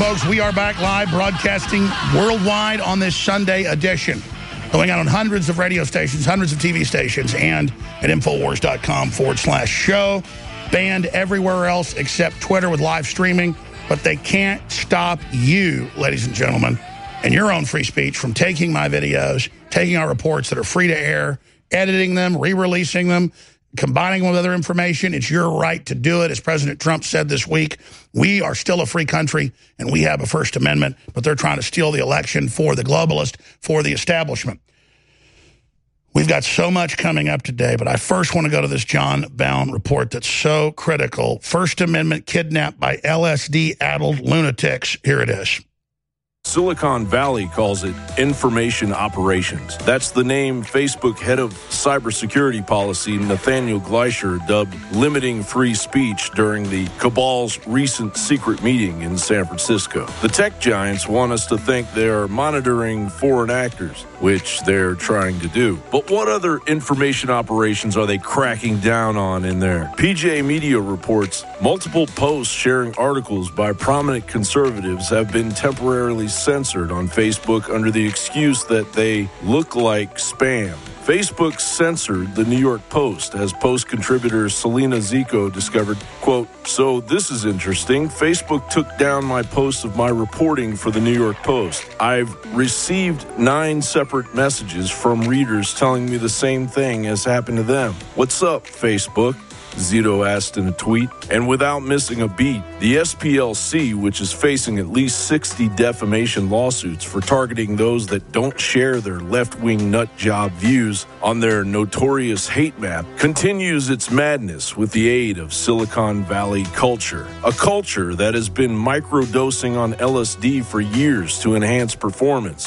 folks. We are back live broadcasting worldwide on this Sunday edition. Going out on hundreds of radio stations, hundreds of TV stations, and at Infowars.com/show. Banned everywhere else except Twitter with live streaming. But they can't stop you, ladies and gentlemen, and your own free speech from taking my videos, taking our reports that are free to air, editing them, re-releasing them, combining them with other information. It's your right to do it. As President Trump said this week, we are still a free country, and we have a First Amendment, but they're trying to steal the election for the globalist, for the establishment. We've got so much coming up today, but I first want to go to this John Bowne report that's so critical. First Amendment kidnapped by LSD-addled lunatics. Here it is. Silicon Valley calls it information operations. That's the name Facebook head of cybersecurity policy, Nathaniel Gleicher, dubbed limiting free speech during the cabal's recent secret meeting in San Francisco. The tech giants want us to think they are monitoring foreign actors, which they're trying to do. But what other information operations are they cracking down on in there? PJ Media reports multiple posts sharing articles by prominent conservatives have been temporarily censored on Facebook under the excuse that they look like spam. Facebook censored the New York Post as Post contributor Selena Zico discovered, quote, "So this is interesting. Facebook took down my post of my reporting for the New York Post. I've received 9 separate messages from readers telling me the same thing has happened to them. What's up, Facebook?" Zito asked in a tweet. And without missing a beat, the SPLC, which is facing at least 60 defamation lawsuits for targeting those that don't share their left-wing nut-job views on their notorious hate map, continues its madness with the aid of Silicon Valley culture, a culture that has been microdosing on LSD for years to enhance performance.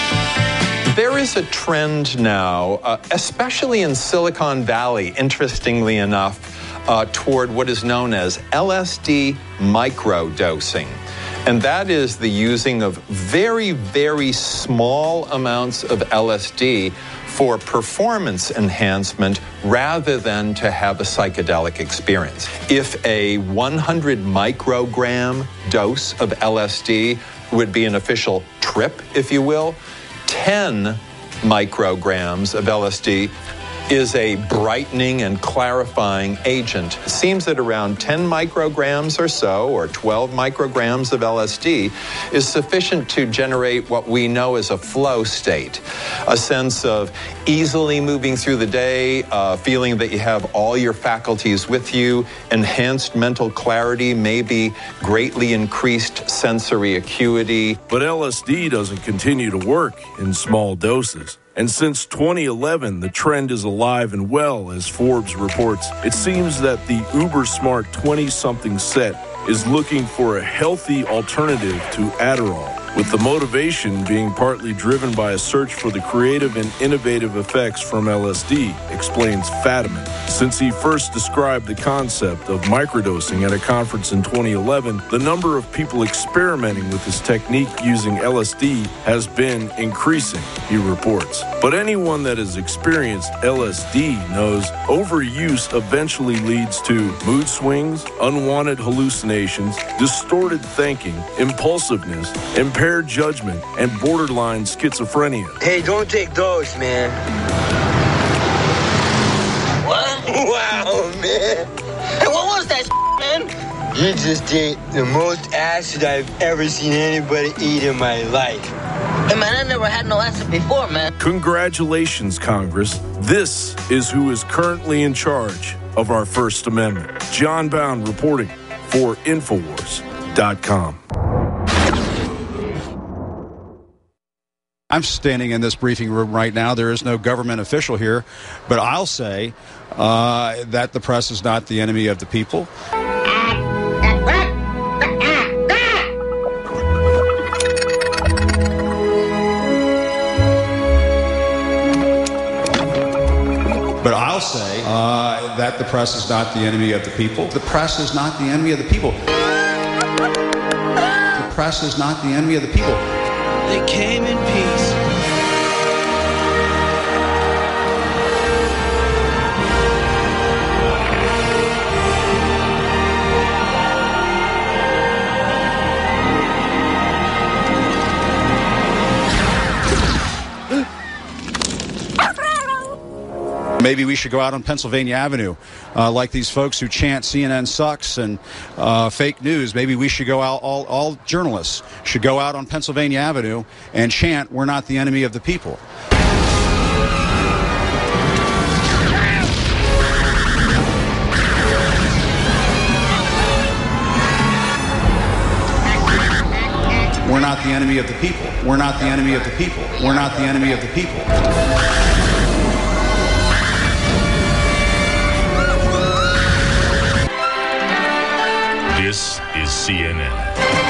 There is a trend now, especially in Silicon Valley, interestingly enough, toward what is known as LSD microdosing. And that is the using of very, very small amounts of LSD for performance enhancement rather than to have a psychedelic experience. If a 100 microgram dose of LSD would be an official trip, if you will, 10 micrograms of LSD is a brightening and clarifying agent. It seems that around 10 micrograms or so, or 12 micrograms of LSD, is sufficient to generate what we know as a flow state, a sense of easily moving through the day, feeling that you have all your faculties with you, enhanced mental clarity, maybe greatly increased sensory acuity. But LSD doesn't continue to work in small doses. And since 2011, the trend is alive and well, as Forbes reports. It seems that the uber-smart 20-something set is looking for a healthy alternative to Adderall, with the motivation being partly driven by a search for the creative and innovative effects from LSD, explains Fadiman. Since he first described the concept of microdosing at a conference in 2011, the number of people experimenting with this technique using LSD has been increasing, he reports. But anyone that has experienced LSD knows overuse eventually leads to mood swings, unwanted hallucinations, distorted thinking, impulsiveness, impaired judgment, and borderline schizophrenia. Hey, don't take those, man. What? Wow, man. Hey, what was that, man? You just ate the most acid I've ever seen anybody eat in my life. Hey, man, I never had no acid before, man. Congratulations, Congress. This is who is currently in charge of our First Amendment. John Bowne reporting for Infowars.com. I'm standing in this briefing room right now. There is no government official here, but I'll say that the press is not the enemy of the people. But I'll say that the press is not the enemy of the people. The press is not the enemy of the people. The press is not the enemy of the people. They came in peace. Maybe we should go out on Pennsylvania Avenue like these folks who chant CNN sucks and fake news. Maybe we should go out, all journalists should go out on Pennsylvania Avenue and chant, we're not the enemy of the people. We're not the enemy of the people. We're not the enemy of the people. We're not the enemy of the people. This is CNN.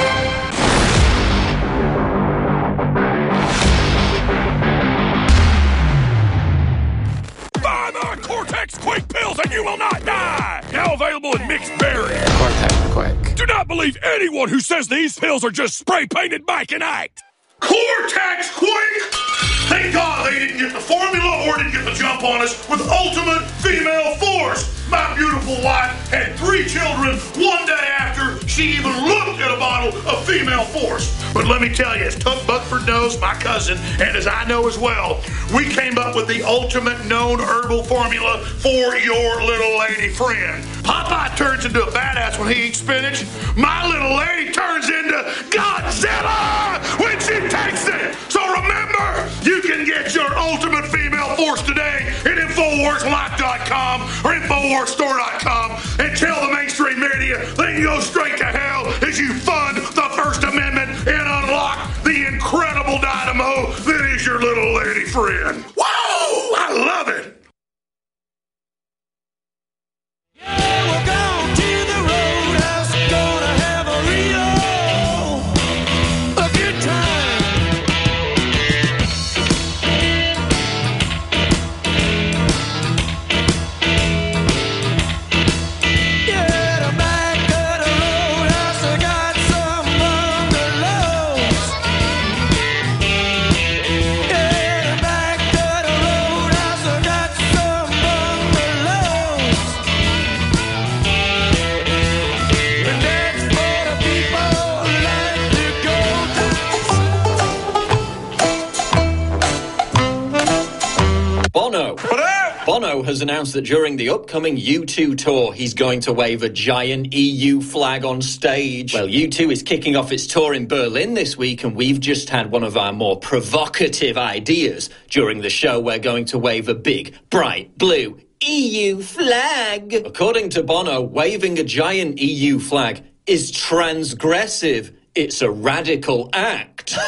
Buy my Cortex Quake pills and you will not die! Now available in mixed berry. Cortex Quake. Do not believe anyone who says these pills are just spray-painted Mike-and-Ike. Cortex Quake! Thank God they didn't get the formula or didn't get the jump on us with ultimate female force. My beautiful wife had 3 children one day after she even looked at a bottle of female force. But let me tell you, as Tuck Buckford knows, my cousin, and as I know as well, we came up with the ultimate known herbal formula for your little lady friend. Popeye turns into a badass when he eats spinach. My little lady turns into Godzilla when she takes it. So remember, you can get your ultimate female force today at InfoWarsLife.com or InfoWarsStore.com and tell the mainstream media they can go straight to hell as you fund the First Amendment and unlock the incredible dynamo that is your little lady friend. Whoa! I love it! Bono has announced that during the upcoming U2 tour, he's going to wave a giant EU flag on stage. Well, U2 is kicking off its tour in Berlin this week, and we've just had one of our more provocative ideas. During the show, we're going to wave a big, bright blue EU flag. According to Bono, waving a giant EU flag is transgressive. It's a radical act.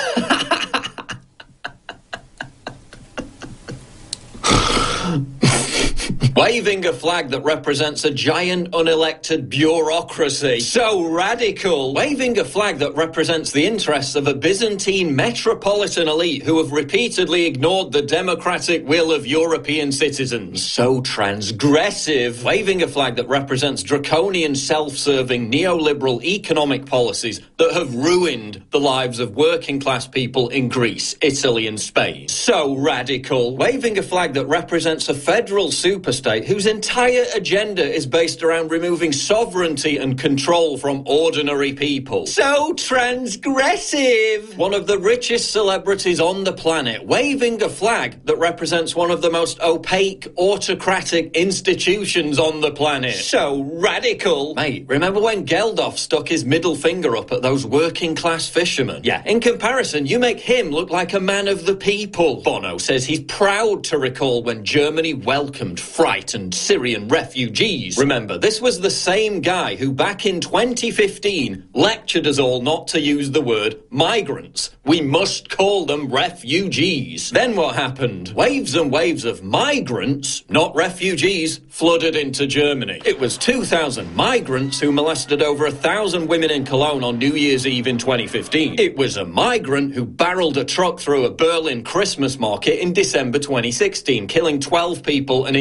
Waving a flag that represents a giant unelected bureaucracy. So radical. Waving a flag that represents the interests of a Byzantine metropolitan elite who have repeatedly ignored the democratic will of European citizens. So transgressive. Waving a flag that represents draconian, self-serving, neoliberal economic policies that have ruined the lives of working-class people in Greece, Italy and Spain. So radical. Waving a flag that represents a federal superstate whose entire agenda is based around removing sovereignty and control from ordinary people. So transgressive! One of the richest celebrities on the planet waving a flag that represents one of the most opaque, autocratic institutions on the planet. So radical! Mate, remember when Geldof stuck his middle finger up at those working-class fishermen? Yeah, in comparison, you make him look like a man of the people. Bono says he's proud to recall when Germany welcomed frightened Syrian refugees. Remember, this was the same guy who back in 2015 lectured us all not to use the word migrants. We must call them refugees. Then what happened? Waves and waves of migrants, not refugees, flooded into Germany. It was 2,000 migrants who molested over 1,000 women in Cologne on New Year's Eve in 2015. It was a migrant who barreled a truck through a Berlin Christmas market in December 2016, killing 12 people and injuring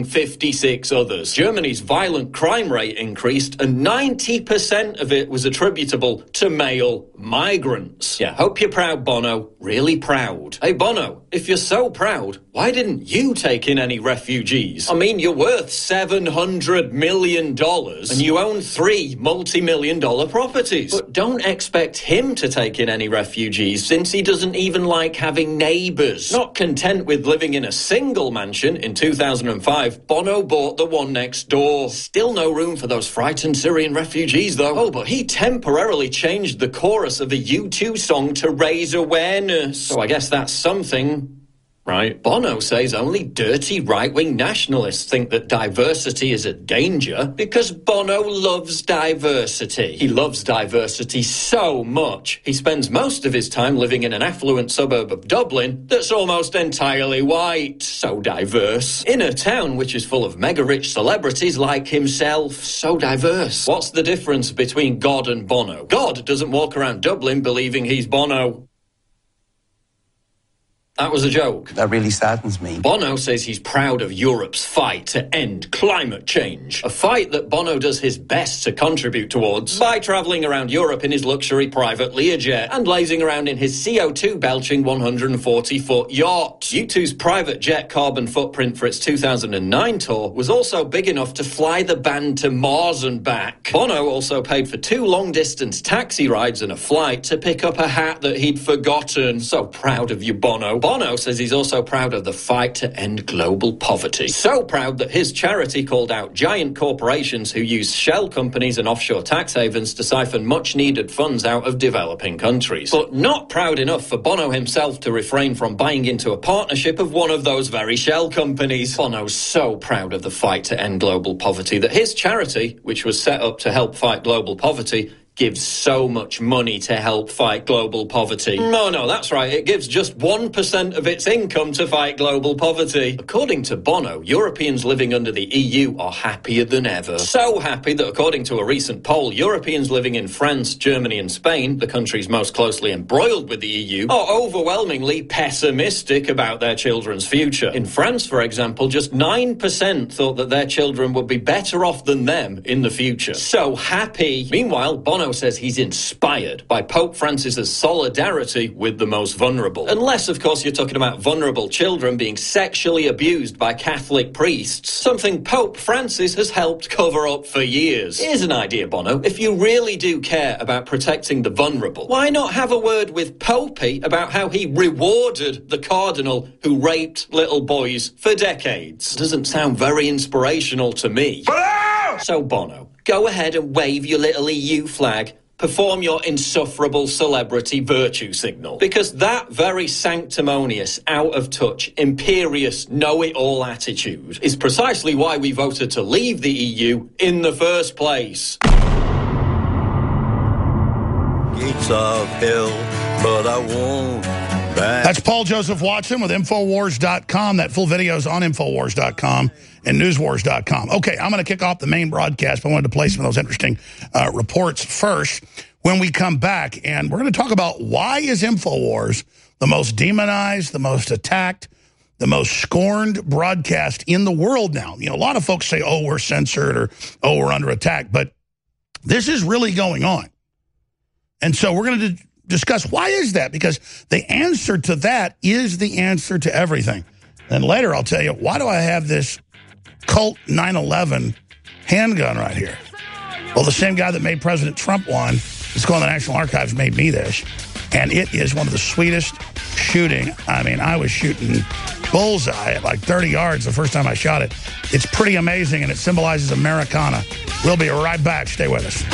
56 others. Germany's violent crime rate increased, and 90% of it was attributable to male migrants. Yeah, hope you're proud, Bono. Really proud. Hey, Bono, if you're so proud, why didn't you take in any refugees? I mean, you're worth $700 million, and you own 3 multi-million-dollar properties. But don't expect him to take in any refugees, since he doesn't even like having neighbours. Not content with living in a single mansion, in 2005, Bono bought the one next door. Still no room for those frightened Syrian refugees, though. Oh, but he temporarily changed the chorus of a U2 song to raise awareness. So I guess that's something. Right. Bono says only dirty right-wing nationalists think that diversity is a danger because Bono loves diversity. He loves diversity so much, he spends most of his time living in an affluent suburb of Dublin that's almost entirely white. So diverse. In a town which is full of mega-rich celebrities like himself. So diverse. What's the difference between God and Bono? God doesn't walk around Dublin believing he's Bono. That was a joke. That really saddens me. Bono says he's proud of Europe's fight to end climate change. A fight that Bono does his best to contribute towards by travelling around Europe in his luxury private Learjet and lazing around in his CO2-belching 140-foot yacht. U2's private jet carbon footprint for its 2009 tour was also big enough to fly the band to Mars and back. Bono also paid for 2 long-distance taxi rides and a flight to pick up a hat that he'd forgotten. So proud of you, Bono. Bono says he's also proud of the fight to end global poverty. So proud that his charity called out giant corporations who use shell companies and offshore tax havens to siphon much-needed funds out of developing countries. But not proud enough for Bono himself to refrain from buying into a partnership of one of those very shell companies. Bono's so proud of the fight to end global poverty that his charity, which was set up to help fight global poverty, gives so much money to help fight global poverty. No, that's right. It gives just 1% of its income to fight global poverty. According to Bono, Europeans living under the EU are happier than ever. So happy that according to a recent poll, Europeans living in France, Germany and Spain, the countries most closely embroiled with the EU, are overwhelmingly pessimistic about their children's future. In France, for example, just 9% thought that their children would be better off than them in the future. So happy. Meanwhile, Bono says he's inspired by Pope Francis's solidarity with the most vulnerable. Unless, of course, you're talking about vulnerable children being sexually abused by Catholic priests, something Pope Francis has helped cover up for years. Here's an idea, Bono. If you really do care about protecting the vulnerable, why not have a word with Popey about how he rewarded the cardinal who raped little boys for decades? Doesn't sound very inspirational to me. So, Bono, go ahead and wave your little EU flag. Perform your insufferable celebrity virtue signal. Because that very sanctimonious, out-of-touch, imperious, know-it-all attitude is precisely why we voted to leave the EU in the first place. Gates of hell, but I won't. That's Paul Joseph Watson with Infowars.com. That full video is on Infowars.com and Newswars.com. Okay, I'm going to kick off the main broadcast, but I wanted to play some of those interesting reports first when we come back. And we're going to talk about why is Infowars the most demonized, the most attacked, the most scorned broadcast in the world now. You know, a lot of folks say, oh, we're censored or, oh, we're under attack. But this is really going on. And so we're going to discuss why is that, because the answer to that is the answer to everything. And later I'll tell you, why do I have this Colt 911 handgun right here? Well, the same guy that made President Trump one, it's called the National Archives, made me this. And it is one of the sweetest shooting. I mean, I was shooting bullseye at like 30 yards the first time I shot it. It's pretty amazing, and it symbolizes Americana. We'll be right back. Stay with us.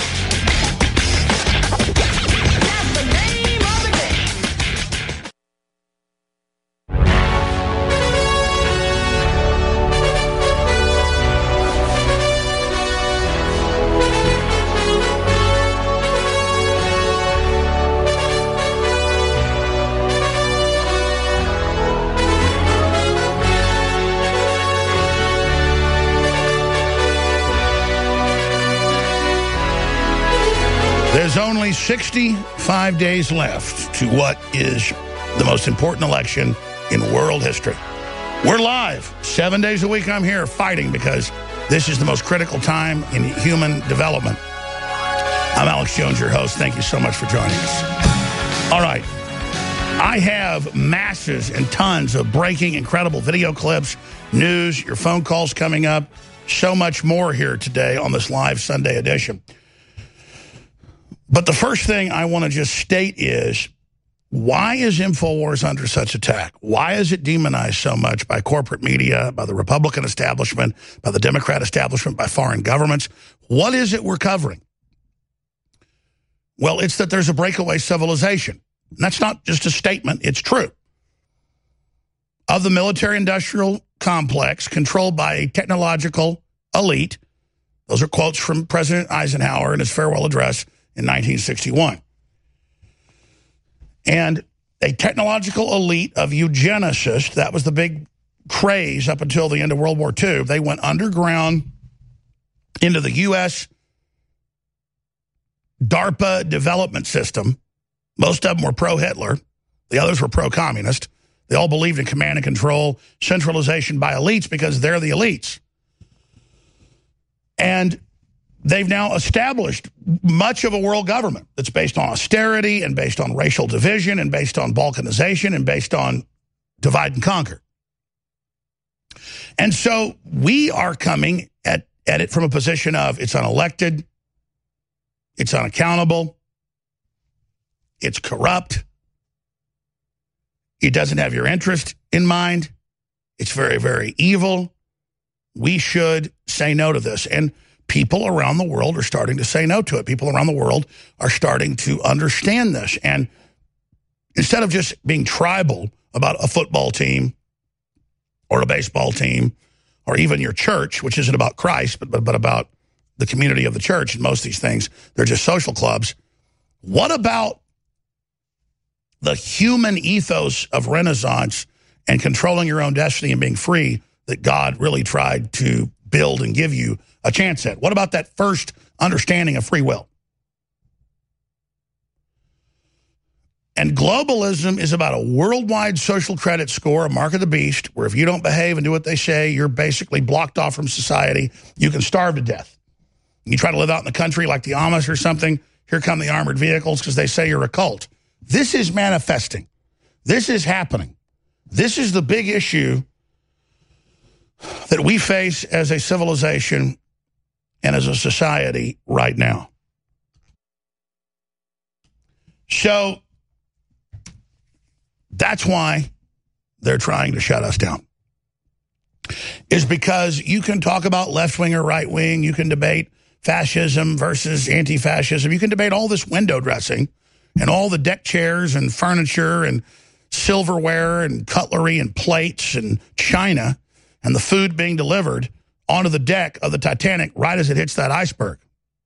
There's only 65 days left to what is the most important election in world history. We're live. 7 days a week I'm here fighting because this is the most critical time in human development. I'm Alex Jones, your host. Thank you so much for joining us. All right. I have masses and tons of breaking, incredible video clips, news, your phone calls coming up, so much more here today on this live Sunday edition. But the first thing I want to just state is, why is InfoWars under such attack? Why is it demonized so much by corporate media, by the Republican establishment, by the Democrat establishment, by foreign governments? What is it we're covering? Well, it's that there's a breakaway civilization. And that's not just a statement, it's true. Of the military-industrial complex controlled by a technological elite. Those are quotes from President Eisenhower in his farewell address in 1961. And a technological elite of eugenicists, that was the big craze up until the end of World War II. They went underground into the U.S. DARPA development system. Most of them were pro-Hitler. The others were pro-communist. They all believed in command and control, centralization by elites because they're the elites. And they've now established much of a world government that's based on austerity and based on racial division and based on balkanization and based on divide and conquer. And so we are coming at it from a position of it's unelected, it's unaccountable, it's corrupt, it doesn't have your interest in mind, it's very, very evil. We should say no to this. And people around the world are starting to say no to it. People around the world are starting to understand this. And instead of just being tribal about a football team or a baseball team or even your church, which isn't about Christ, but about the community of the church, and most of these things, they're just social clubs. What about the human ethos of Renaissance and controlling your own destiny and being free that God really tried to build and give you a chance at? What about that first understanding of free will? And globalism is about a worldwide social credit score, a mark of the beast, where if you don't behave and do what they say, you're basically blocked off from society. You can starve to death. You try to live out in the country like the Amish or something, here come the armored vehicles because they say you're a cult. This is manifesting. This is happening. This is the big issue that we face as a civilization and as a society right now. So that's why they're trying to shut us down. Is because you can talk about left-wing or right-wing, you can debate fascism versus anti-fascism, you can debate all this window dressing and all the deck chairs and furniture and silverware and cutlery and plates and china and the food being delivered onto the deck of the Titanic right as it hits that iceberg.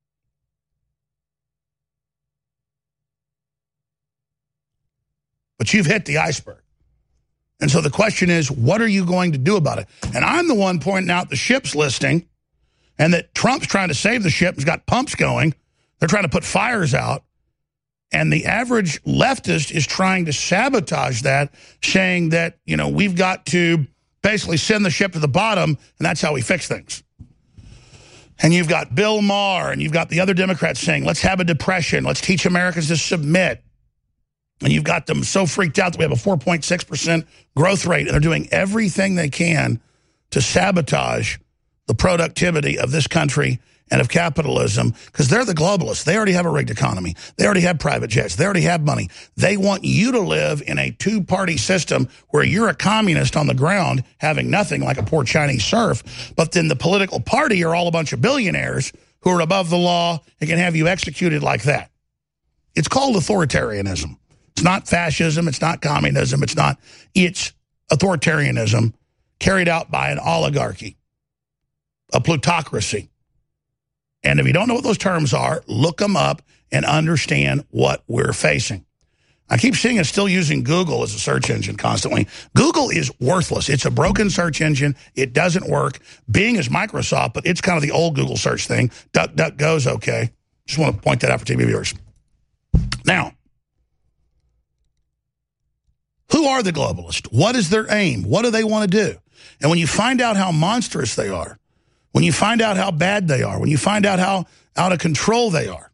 But you've hit the iceberg. And so the question is, what are you going to do about it? And I'm the one pointing out the ship's listing and that Trump's trying to save the ship. He's got pumps going. They're trying to put fires out. And the average leftist is trying to sabotage that, saying that, you know, we've got to basically send the ship to the bottom, and that's how we fix things. And you've got Bill Maher, and you've got the other Democrats saying, let's have a depression. Let's teach Americans to submit. And you've got them so freaked out that we have a 4.6% growth rate, and they're doing everything they can to sabotage the productivity of this country and of capitalism, because they're the globalists. They already have a rigged economy. They already have private jets. They already have money. They want you to live in a two-party system where you're a communist on the ground having nothing like a poor Chinese serf, but then the political party are all a bunch of billionaires who are above the law and can have you executed like that. It's called authoritarianism. It's not fascism. It's not communism. It's authoritarianism carried out by an oligarchy, a plutocracy. And if you don't know what those terms are, look them up and understand what we're facing. I keep seeing us still using Google as a search engine constantly. Google is worthless. It's a broken search engine. It doesn't work. Bing is Microsoft, but it's kind of the old Google search thing. DuckDuckGo's okay. Just want to point that out for TV viewers. Now, who are the globalists? What is their aim? What do they want to do? And when you find out how monstrous they are, when you find out how bad they are, when you find out how out of control they are,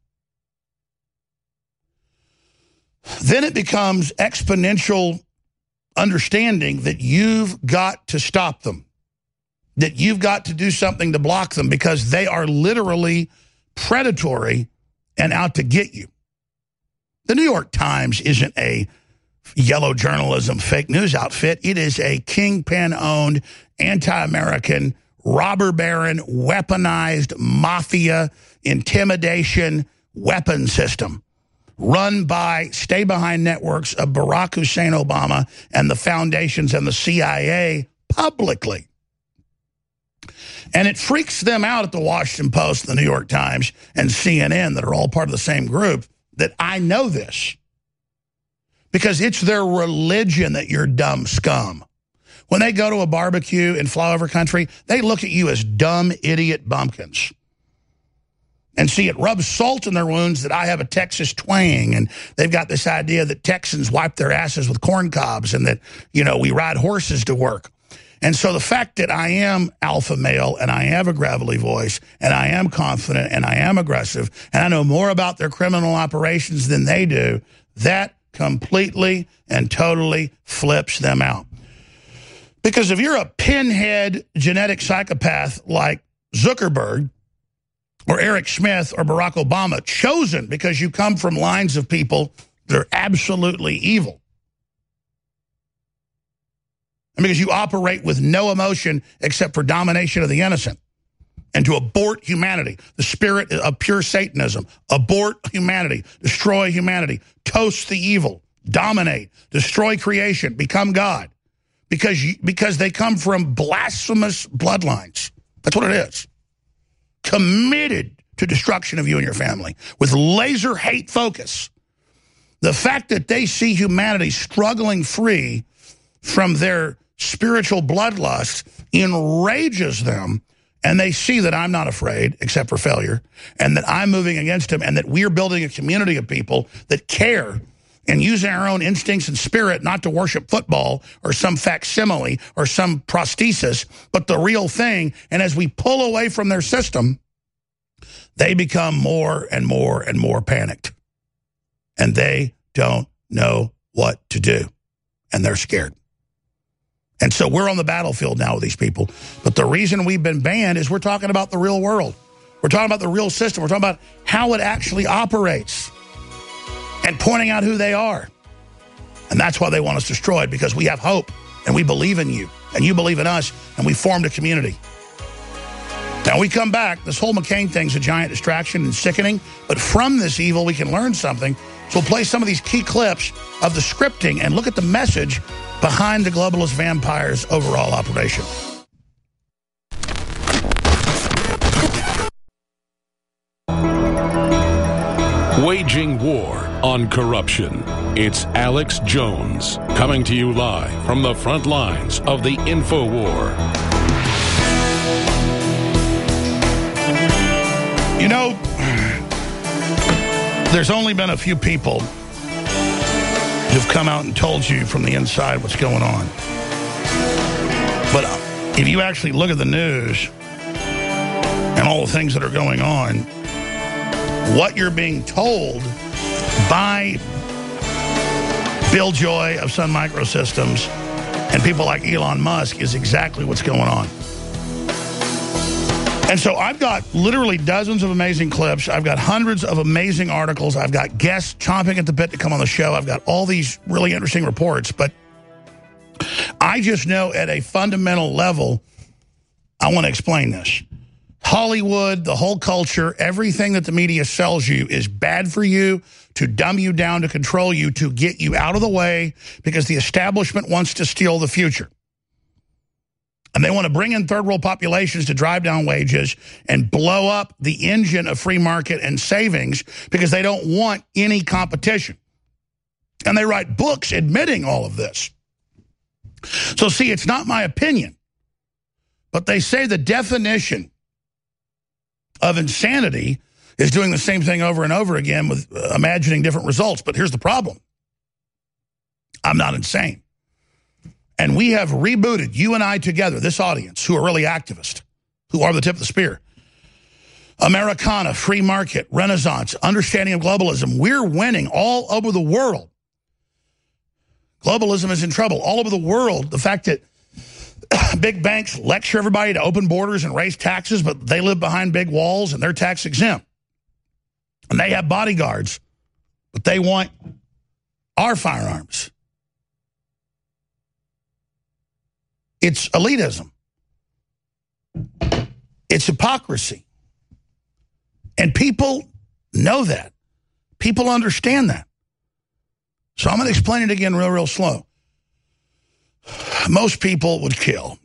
then it becomes exponential understanding that you've got to stop them, that you've got to do something to block them, because they are literally predatory and out to get you. The New York Times isn't a yellow journalism fake news outfit. It is a kingpin-owned, anti-American, robber baron, weaponized mafia intimidation weapon system run by stay-behind networks of Barack Hussein Obama and the foundations and the CIA publicly. And it freaks them out at the Washington Post, the New York Times, and CNN that are all part of the same group that I know this. Because it's their religion that you're dumb scum. When they go to a barbecue in flyover country, they look at you as dumb idiot bumpkins. And see, it rubs salt in their wounds that I have a Texas twang, and they've got this idea that Texans wipe their asses with corn cobs and that, you know, we ride horses to work. And so the fact that I am alpha male and I have a gravelly voice and I am confident and I am aggressive and I know more about their criminal operations than they do, that completely and totally flips them out. Because if you're a pinhead genetic psychopath like Zuckerberg or Eric Schmidt or Barack Obama, chosen because you come from lines of people that are absolutely evil, and because you operate with no emotion except for domination of the innocent, and to abort humanity, the spirit of pure Satanism, abort humanity, destroy humanity, toast the evil, dominate, destroy creation, become God, because they come from blasphemous bloodlines. That's what it is. Committed to destruction of you and your family with laser hate focus. The fact that they see humanity struggling free from their spiritual bloodlust enrages them, and they see that I'm not afraid except for failure, and that I'm moving against him, and that we're building a community of people that care and using our own instincts and spirit not to worship football or some facsimile or some prosthesis, but the real thing. And as we pull away from their system, they become more and more and more panicked. And they don't know what to do. And they're scared. And so we're on the battlefield now with these people. But the reason we've been banned is we're talking about the real world. We're talking about the real system. We're talking about how it actually operates and pointing out who they are. And that's why they want us destroyed, because we have hope and we believe in you and you believe in us, and we formed a community. Now, we come back, this whole McCain thing's a giant distraction and sickening, but from this evil we can learn something. So we'll play some of these key clips of the scripting and look at the message behind the globalist vampires' overall operation. Waging war on corruption. It's Alex Jones, coming to you live from the front lines of the InfoWar. You know, there's only been a few people who've come out and told you from the inside what's going on. But if you actually look at the news and all the things that are going on, what you're being told by Bill Joy of Sun Microsystems and people like Elon Musk is exactly what's going on. And so I've got literally dozens of amazing clips. I've got hundreds of amazing articles. I've got guests chomping at the bit to come on the show. I've got all these really interesting reports. But I just know at a fundamental level, I want to explain this. Hollywood, the whole culture, everything that the media sells you is bad for you, to dumb you down, to control you, to get you out of the way, because the establishment wants to steal the future. And they want to bring in third world populations to drive down wages and blow up the engine of free market and savings, because they don't want any competition. And they write books admitting all of this. So see, it's not my opinion, but they say the definition of insanity is doing the same thing over and over again with imagining different results. But here's the problem. I'm not insane. And we have rebooted, you and I together, this audience, who are really activists, who are the tip of the spear. Americana, free market, Renaissance, understanding of globalism. We're winning all over the world. Globalism is in trouble all over the world. The fact that big banks lecture everybody to open borders and raise taxes, but they live behind big walls and they're tax exempt. And they have bodyguards, but they want our firearms. It's elitism. It's hypocrisy. And people know that. People understand that. So I'm going to explain it again real slow. Most people would kill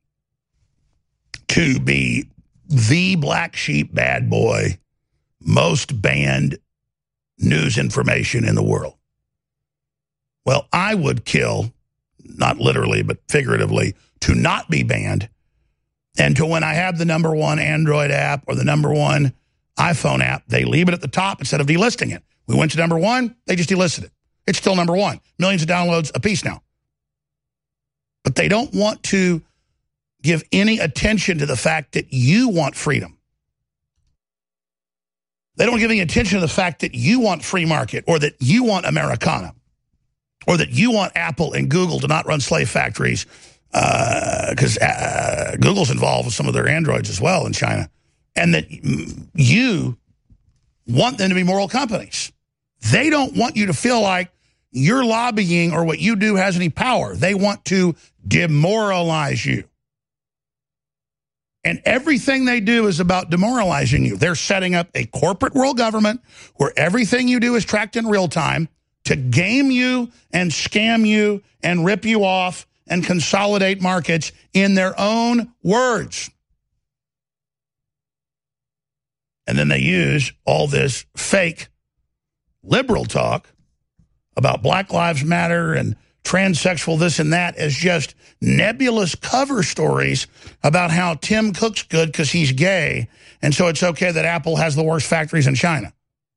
to be the black sheep bad boy, most banned news information in the world. Well, I would kill, not literally, but figuratively, to not be banned, and to when I have the #1 Android app or the #1 iPhone app, they leave it at the top instead of delisting it. We went to #1, they just delisted it. It's still #1. Millions of downloads a piece now. But they don't want to give any attention to the fact that you want freedom. They don't give any attention to the fact that you want free market, or that you want Americana, or that you want Apple and Google to not run slave factories, because Google's involved with some of their Androids as well in China, and that you want them to be moral companies. They don't want you to feel like your lobbying or what you do has any power. They want to demoralize you. And everything they do is about demoralizing you. They're setting up a corporate world government where everything you do is tracked in real time to game you and scam you and rip you off and consolidate markets in their own words. And then they use all this fake liberal talk about Black Lives Matter and transsexual this and that as just nebulous cover stories about how Tim Cook's good because he's gay, and so it's okay that Apple has the worst factories in China.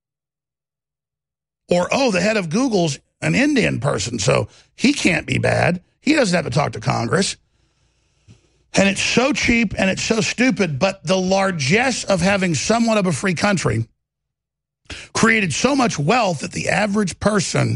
Or, oh, the head of Google's an Indian person, so he can't be bad. He doesn't have to talk to Congress. And it's so cheap and it's so stupid, but the largesse of having somewhat of a free country created so much wealth that the average person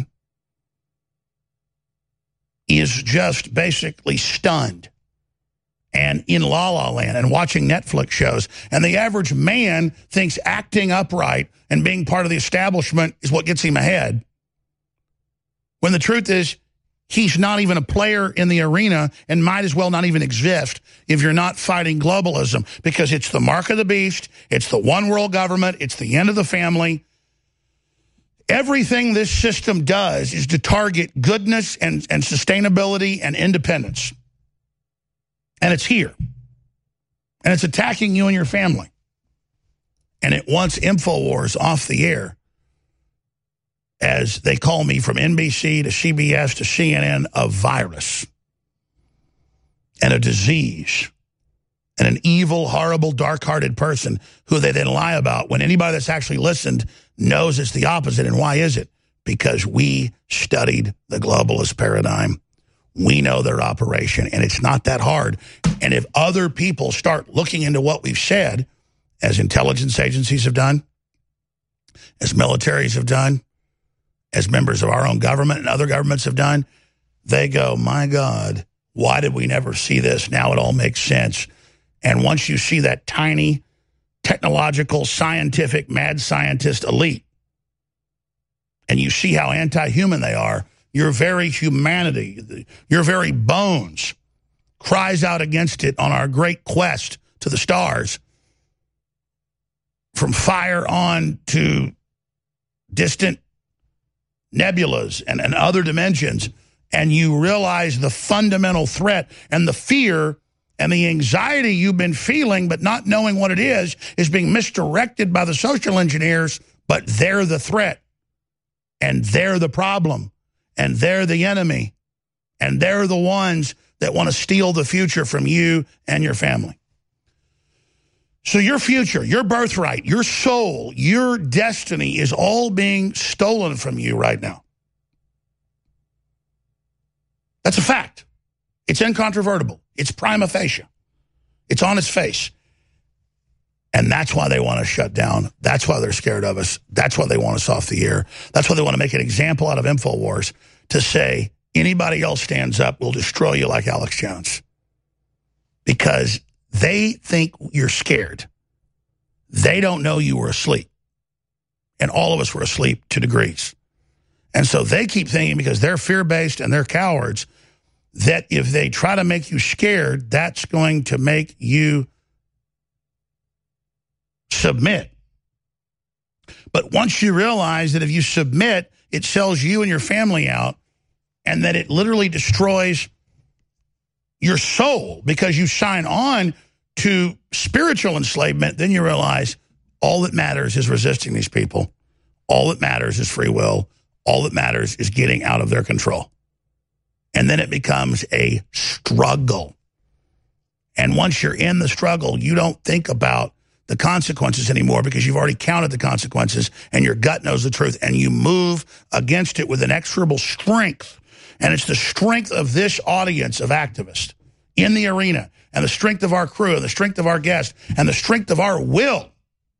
is just basically stunned and in la-la land and watching Netflix shows. And the average man thinks acting upright and being part of the establishment is what gets him ahead, when the truth is he's not even a player in the arena and might as well not even exist if you're not fighting globalism, because it's the mark of the beast, it's the one world government, it's the end of the family. Everything this system does is to target goodness and sustainability and independence. And it's here. And it's attacking you and your family. And it wants InfoWars off the air, as they call me from NBC to CBS to CNN, a virus and a disease and an evil, horrible, dark-hearted person who they then lie about when anybody that's actually listened knows it's the opposite. And why is it? Because we studied the globalist paradigm. We know their operation, and it's not that hard. And if other people start looking into what we've said, as intelligence agencies have done, as militaries have done, as members of our own government and other governments have done, they go, my God, why did we never see this? Now it all makes sense. And once you see that tiny technological, scientific, mad scientist elite, and you see how anti-human they are, your very humanity, your very bones cries out against it on our great quest to the stars, from fire on to distant nebulas and other dimensions, and you realize the fundamental threat and the fear and the anxiety you've been feeling but not knowing what it is being misdirected by the social engineers, but they're the threat, and they're the problem, and they're the enemy, and they're the ones that want to steal the future from you and your family. So your future, your birthright, your soul, your destiny is all being stolen from you right now. That's a fact. It's incontrovertible. It's prima facie. It's on its face. And that's why they want us shut down. That's why they're scared of us. That's why they want us off the air. That's why they want to make an example out of InfoWars to say anybody else stands up, we'll destroy you like Alex Jones. Because they think you're scared. They don't know you were asleep. And all of us were asleep to degrees. And so they keep thinking, because they're fear-based and they're cowards, that if they try to make you scared, that's going to make you submit. But once you realize that if you submit, it sells you and your family out, and that it literally destroys your soul because you sign on to spiritual enslavement, then you realize all that matters is resisting these people. All that matters is free will. All that matters is getting out of their control. And then it becomes a struggle. And once you're in the struggle, you don't think about the consequences anymore because you've already counted the consequences and your gut knows the truth, and you move against it with inexorable strength. And it's the strength of this audience of activists in the arena, and the strength of our crew, and the strength of our guests, and the strength of our will,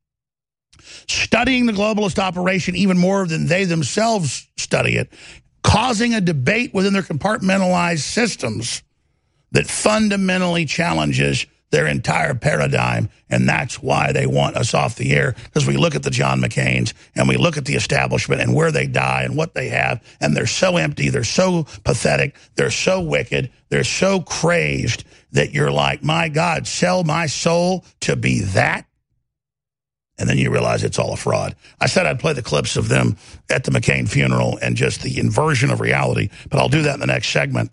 studying the globalist operation even more than they themselves study it, causing a debate within their compartmentalized systems that fundamentally challenges their entire paradigm. And that's why they want us off the air, because we look at the John McCains and we look at the establishment and where they die and what they have, and they're so empty, they're so pathetic, they're so wicked, they're so crazed that you're like, my God, sell my soul to be that? And then you realize it's all a fraud. I said I'd play the clips of them at the McCain funeral and just the inversion of reality, but I'll do that in the next segment.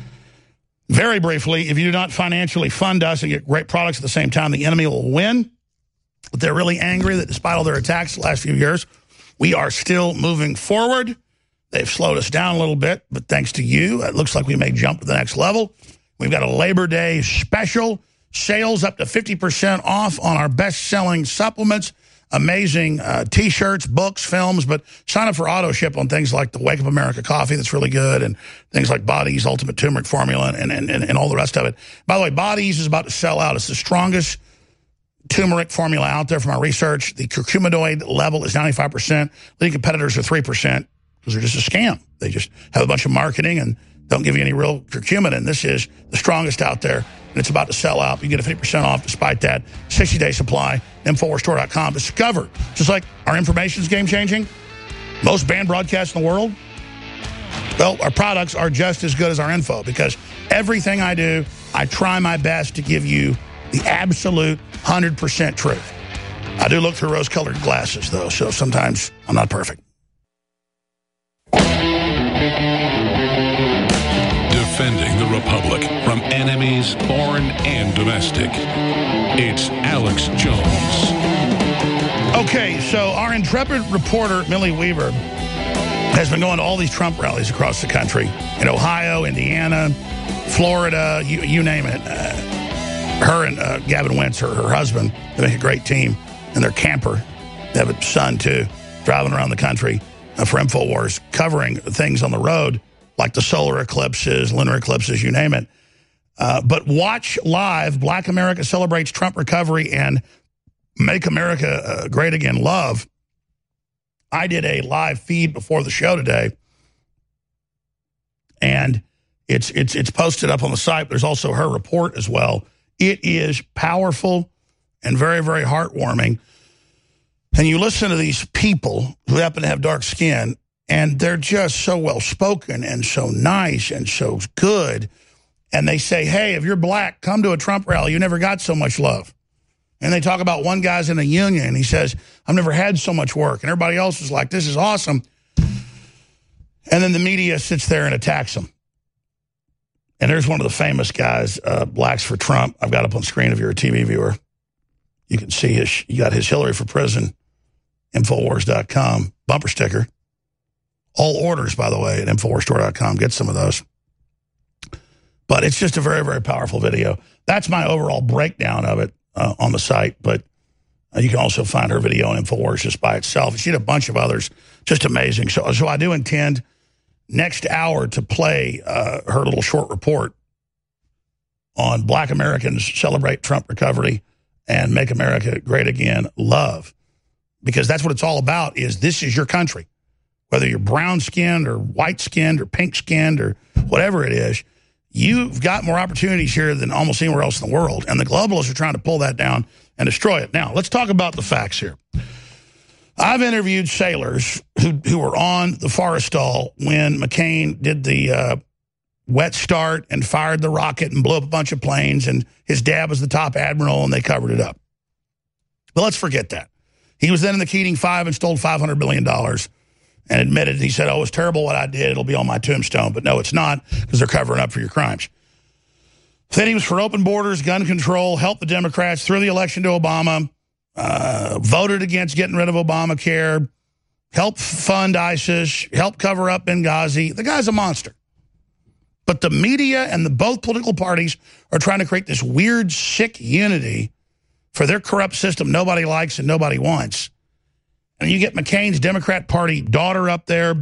Very briefly, if you do not financially fund us and get great products at the same time, the enemy will win. But they're really angry that despite all their attacks the last few years, we are still moving forward. They've slowed us down a little bit, but thanks to you, it looks like we may jump to the next level. We've got a Labor Day special, sales up to 50% off on our best-selling supplements, amazing T-shirts, books, films, but sign up for auto ship on things like the Wake Up America coffee that's really good, and things like Body's Ultimate Turmeric Formula and all the rest of it. By the way, Body's is about to sell out. It's the strongest turmeric formula out there from our research. The curcuminoid level is 95%. Leading competitors are 3% because they're just a scam. They just have a bunch of marketing and don't give you any real curcumin. This is the strongest out there, and it's about to sell out. You get a 50% off despite that. 60-day supply, InfoWarsStore.com. Discover, just like our information is game-changing, most banned broadcasts in the world, well, our products are just as good as our info, because everything I do, I try my best to give you the absolute 100% truth. I do look through rose-colored glasses, though, so sometimes I'm not perfect. Defending the Republic from enemies, foreign and domestic. It's Alex Jones. Okay, so our intrepid reporter, Millie Weaver, has been going to all these Trump rallies across the country, in Ohio, Indiana, Florida, you name it. Her and Gavin Wentz, her husband, they make a great team, and their camper. They have a son, too, driving around the country for InfoWars, covering things on the road, like the solar eclipses, lunar eclipses, you name it. But watch live, Black America Celebrates Trump Recovery and Make America Great Again Love. I did a live feed before the show today, and it's posted up on the site. There's also her report as well. It is powerful and very, very heartwarming. And you listen to these people who happen to have dark skin, and they're just so well-spoken and so nice and so good. And they say, hey, if you're black, come to a Trump rally. You never got so much love. And they talk about one guy's in a union, and he says, I've never had so much work. And everybody else is like, this is awesome. And then the media sits there and attacks him. And there's one of the famous guys, Blacks for Trump. I've got up on screen if you're a TV viewer. You can see you got his Hillary for Prison, Infowars.com bumper sticker. All orders, by the way, at InfoWarsStore.com. Get some of those. But it's just a very, very powerful video. That's my overall breakdown of it on the site. But you can also find her video on InfoWars just by itself. She had a bunch of others. Just amazing. So I do intend next hour to play her little short report on Black Americans Celebrate Trump Recovery and Make America Great Again Love. Because that's what it's all about, is this is your country. Whether you're brown-skinned or white-skinned or pink-skinned or whatever it is, you've got more opportunities here than almost anywhere else in the world. And the globalists are trying to pull that down and destroy it. Now, let's talk about the facts here. I've interviewed sailors who were on the Forrestal when McCain did the wet start and fired the rocket and blew up a bunch of planes, and his dad was the top admiral, and they covered it up. But let's forget that. He was then in the Keating Five and stole $500 billion and admitted, he said, oh, it's terrible what I did. It'll be on my tombstone. But no, it's not, because they're covering up for your crimes. Then he was for open borders, gun control, helped the Democrats through the election to Obama, voted against getting rid of Obamacare, helped fund ISIS, helped cover up Benghazi. The guy's a monster. But the media and both political parties are trying to create this weird, sick unity for their corrupt system nobody likes and nobody wants. And you get McCain's Democrat Party daughter up there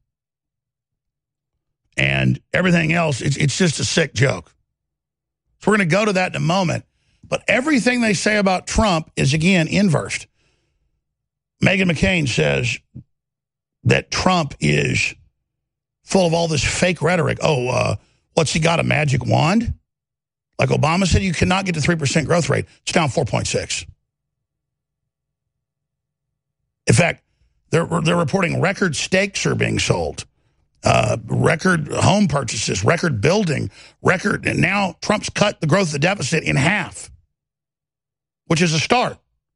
and everything else. It's just a sick joke. So we're going to go to that in a moment. But everything they say about Trump is, again, inversed. Meghan McCain says that Trump is full of all this fake rhetoric. Oh, what's he got, a magic wand? Like Obama said, you cannot get to 3% growth rate. It's down 4.6. In fact, they're reporting record stakes are being sold, record home purchases, record building, and now Trump's cut the growth of the deficit in half, which is a start.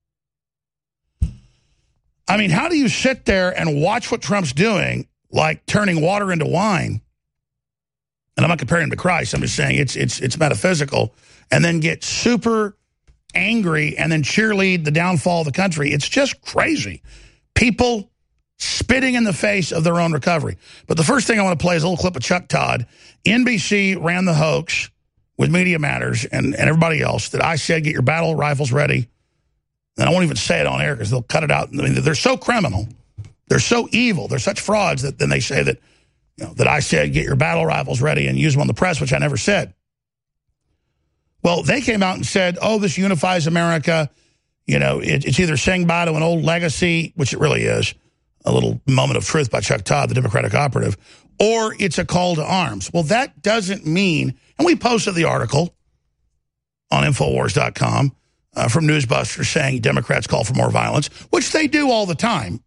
I mean, how do you sit there and watch what Trump's doing, like turning water into wine? And I'm not comparing him to Christ. I'm just saying it's metaphysical, and then get super angry and then cheerlead the downfall of the country. It's just crazy. People spitting in the face of their own recovery. But the first thing I want to play is a little clip of Chuck Todd. NBC ran the hoax with Media Matters and everybody else that I said, get your battle rifles ready. And I won't even say it on air because they'll cut it out. I mean, they're so criminal. They're so evil. They're such frauds that then they say that, that I said, get your battle rifles ready and use them on the press, which I never said. Well, they came out and said, oh, this unifies America. It's either saying bye to an old legacy, which it really is, a little moment of truth by Chuck Todd, the Democratic operative, or it's a call to arms. Well, that doesn't mean, and we posted the article on Infowars.com from Newsbusters saying Democrats call for more violence, which they do all the time.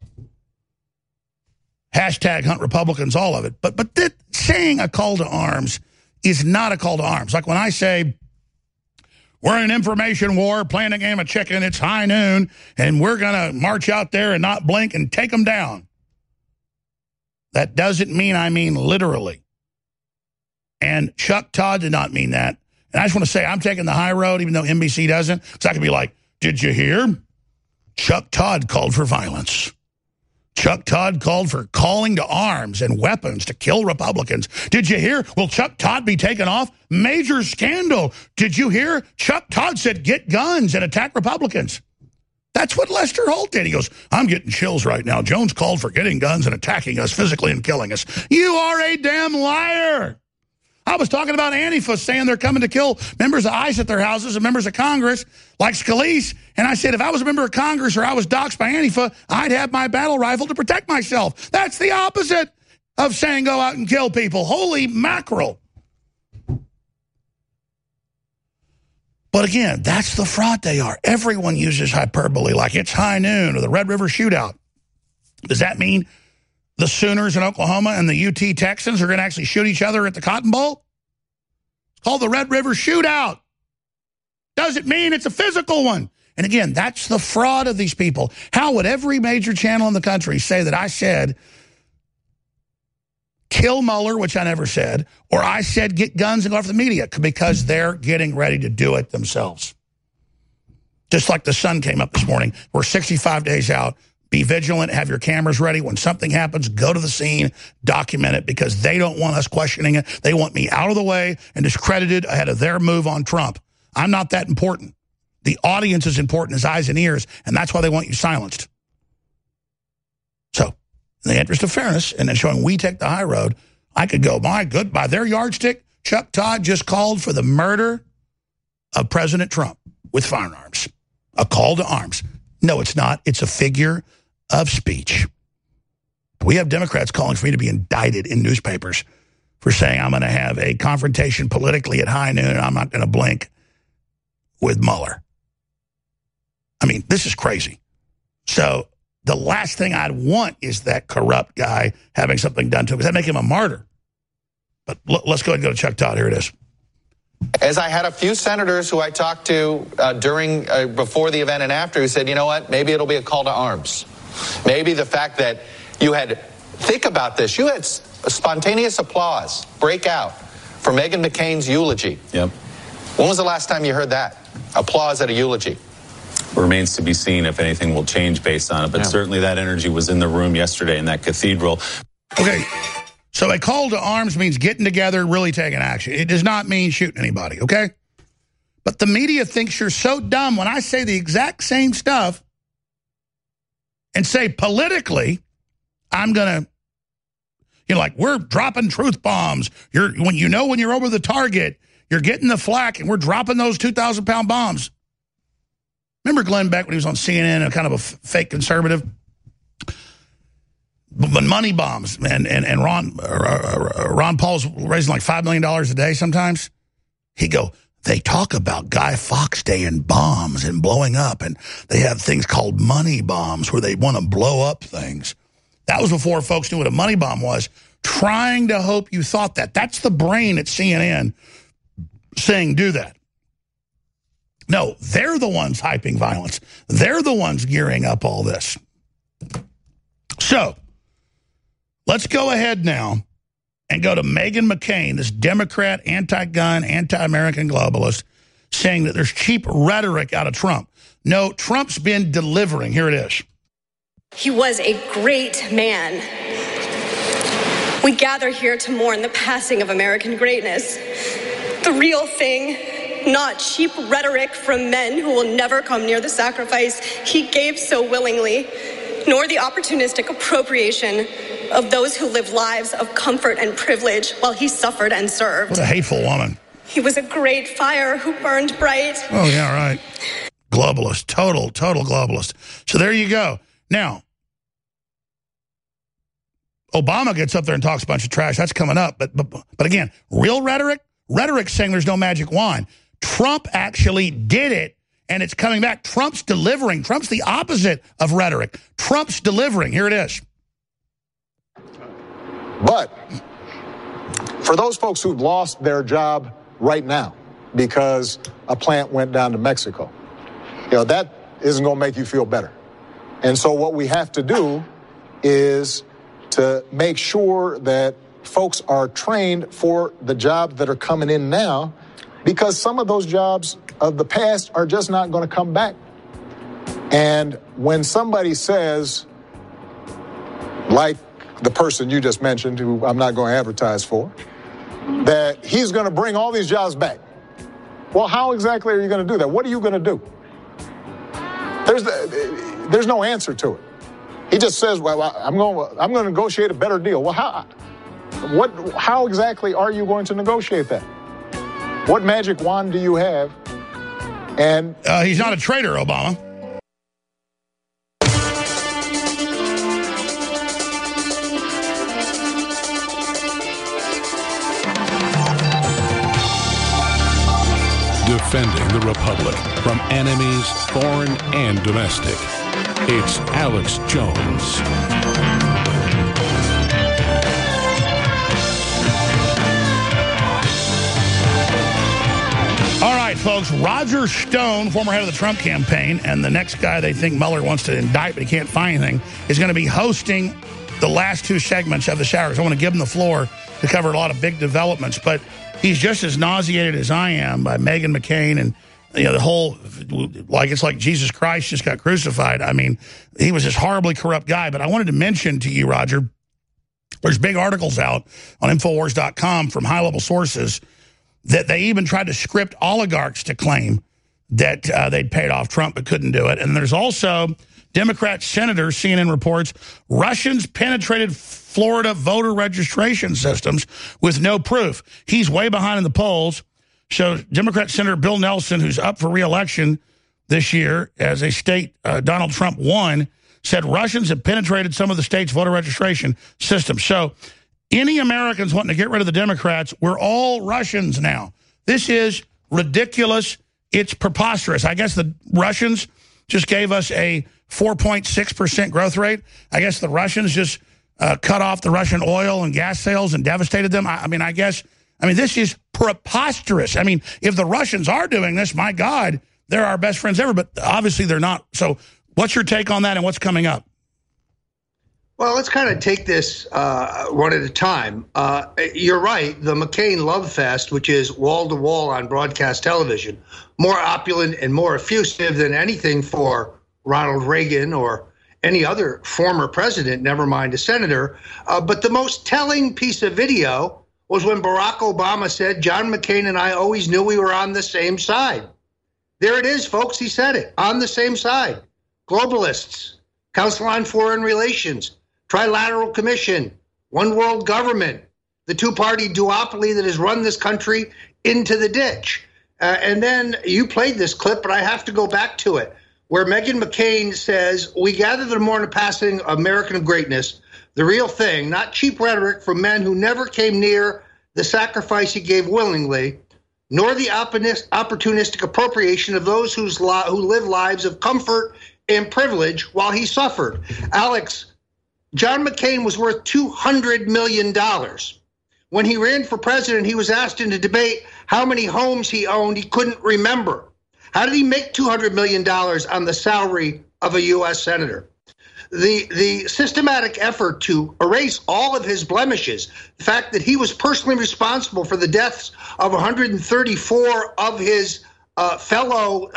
Hashtag hunt Republicans, all of it. But saying a call to arms is not a call to arms. Like when I say, we're in an information war, playing a game of chicken, it's high noon, and we're going to march out there and not blink and take them down. That doesn't mean I mean literally. And Chuck Todd did not mean that. And I just want to say I'm taking the high road, even though NBC doesn't, because I could be like, did you hear? Chuck Todd called for violence. Chuck Todd called for calling to arms and weapons to kill Republicans. Did you hear? Will Chuck Todd be taken off? Major scandal. Did you hear? Chuck Todd said, get guns and attack Republicans. That's what Lester Holt did. He goes, I'm getting chills right now. Jones called for getting guns and attacking us physically and killing us. You are a damn liar. I was talking about Antifa saying they're coming to kill members of ICE at their houses and members of Congress, like Scalise. And I said, if I was a member of Congress or I was doxxed by Antifa, I'd have my battle rifle to protect myself. That's the opposite of saying go out and kill people. Holy mackerel. But again, that's the fraud they are. Everyone uses hyperbole like it's high noon or the Red River Shootout. Does that mean the Sooners in Oklahoma and the UT Texans are going to actually shoot each other at the Cotton Bowl? It's called the Red River Shootout. Doesn't mean it's a physical one. And again, that's the fraud of these people. How would every major channel in the country say that I said, kill Mueller, which I never said, or I said get guns and go after the media? Because they're getting ready to do it themselves. Just like the sun came up this morning. We're 65 days out. Be vigilant, have your cameras ready. When something happens, go to the scene, document it, because they don't want us questioning it. They want me out of the way and discredited ahead of their move on Trump. I'm not that important. The audience is important as eyes and ears, and that's why they want you silenced. So, in the interest of fairness, and then showing we take the high road, I could go, by their yardstick, Chuck Todd just called for the murder of President Trump with firearms. A call to arms. No, it's not. It's a figure of speech. We have Democrats calling for me to be indicted in newspapers for saying I'm going to have a confrontation politically at high noon and I'm not going to blink with Mueller. I mean, this is crazy. So the last thing I'd want is that corrupt guy having something done to him, because that'd make him a martyr. But let's go ahead and go to Chuck Todd. Here it is. As I had a few senators who I talked to before the event and after who said, you know what, maybe it'll be a call to arms. Maybe the fact that you had, think about this, you had spontaneous applause break out for Meghan McCain's eulogy. Yep. When was the last time you heard that? Applause at a eulogy. Remains to be seen if anything will change based on it, but certainly that energy was in the room yesterday in that cathedral. Okay, so a call to arms means getting together, really taking action. It does not mean shooting anybody, okay? But the media thinks you're so dumb when I say the exact same stuff and say politically, I'm going to, like, we're dropping truth bombs. When you're over the target, you're getting the flak, and we're dropping those 2,000-pound bombs. Remember Glenn Beck when he was on CNN, a kind of a fake conservative? But money bombs, and Ron Paul's raising like $5 million a day sometimes. They talk about Guy Fawkes Day and bombs and blowing up, and they have things called money bombs where they want to blow up things. That was before folks knew what a money bomb was, trying to hope you thought that. That's the brain at CNN saying do that. No, they're the ones hyping violence. They're the ones gearing up all this. So, let's go ahead now and go to Meghan McCain, this Democrat, anti-gun, anti-American globalist, saying that there's cheap rhetoric out of Trump. No, Trump's been delivering. Here it is. He was a great man. We gather here to mourn the passing of American greatness. The real thing, not cheap rhetoric from men who will never come near the sacrifice he gave so willingly, nor the opportunistic appropriation of those who live lives of comfort and privilege while he suffered and served. What a hateful woman. He was a great fire who burned bright. Oh, yeah, right. Globalist, total globalist. So there you go. Now, Obama gets up there and talks a bunch of trash. That's coming up. But again, real rhetoric saying there's no magic wand. Trump actually did it, and it's coming back. Trump's delivering. Trump's the opposite of rhetoric. Trump's delivering. Here it is. But for those folks who've lost their job right now because a plant went down to Mexico, that isn't going to make you feel better. And so what we have to do is to make sure that folks are trained for the jobs that are coming in now, because some of those jobs of the past are just not going to come back. And when somebody says, like the person you just mentioned, who I'm not going to advertise for, that he's going to bring all these jobs back. Well, how exactly are you going to do that? What are you going to do? There's no answer to it. He just says, well, I'm going to negotiate a better deal. Well, how exactly are you going to negotiate that? What magic wand do you have? And he's not a traitor, Obama. Defending the Republic from enemies, foreign and domestic. It's Alex Jones. All right, folks. Roger Stone, former head of the Trump campaign, and the next guy they think Mueller wants to indict but he can't find anything, is going to be hosting the last two segments of the Showers. I want to give him the floor to cover a lot of big developments, but he's just as nauseated as I am by Meghan McCain and the whole, like it's like Jesus Christ just got crucified. I mean, he was this horribly corrupt guy. But I wanted to mention to you, Roger, there's big articles out on Infowars.com from high-level sources that they even tried to script oligarchs to claim that they'd paid off Trump but couldn't do it. And there's also Democrat senators, CNN reports, Russians penetrated Florida voter registration systems with no proof. He's way behind in the polls. So Democrat Senator Bill Nelson, who's up for re-election this year as a state Donald Trump won, said Russians have penetrated some of the state's voter registration system. So any Americans wanting to get rid of the Democrats, we're all Russians now. This is ridiculous. It's preposterous. I guess the Russians just gave us a 4.6% growth rate. I guess the Russians just cut off the Russian oil and gas sales and devastated them. I mean, this is preposterous. I mean, if the Russians are doing this, my God, they're our best friends ever, but obviously they're not. So what's your take on that and what's coming up? Well, let's kind of take this one at a time. You're right. The McCain Love Fest, which is wall-to-wall on broadcast television, more opulent and more effusive than anything for Ronald Reagan or any other former president, never mind a senator. But the most telling piece of video was when Barack Obama said, John McCain and I always knew we were on the same side. There it is, folks. He said it. On the same side. Globalists, Council on Foreign Relations, Trilateral Commission, One World Government, the two-party duopoly that has run this country into the ditch. And then you played this clip, but I have to go back to it, where Meghan McCain says, we gather to mourn the passing of American greatness, the real thing, not cheap rhetoric from men who never came near the sacrifice he gave willingly, nor the opportunistic appropriation of those who live lives of comfort and privilege while he suffered. Alex, John McCain was worth $200 million. When he ran for president, he was asked in a debate how many homes he owned. He couldn't remember. How did he make $200 million on the salary of a U.S. senator? The systematic effort to erase all of his blemishes, the fact that he was personally responsible for the deaths of 134 of his fellow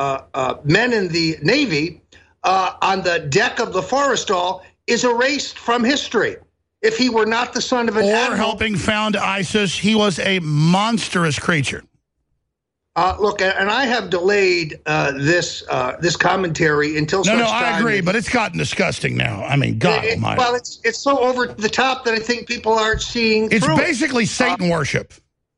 men in the Navy on the deck of the Forrestal is erased from history. If he were not the son of an admiral, helping found ISIS, he was a monstrous creature. Look, and I have delayed this commentary until such time. I agree, but it's gotten disgusting now. I mean, God almighty. Well, it's so over the top that I think people aren't seeing it's through basically Satan worship.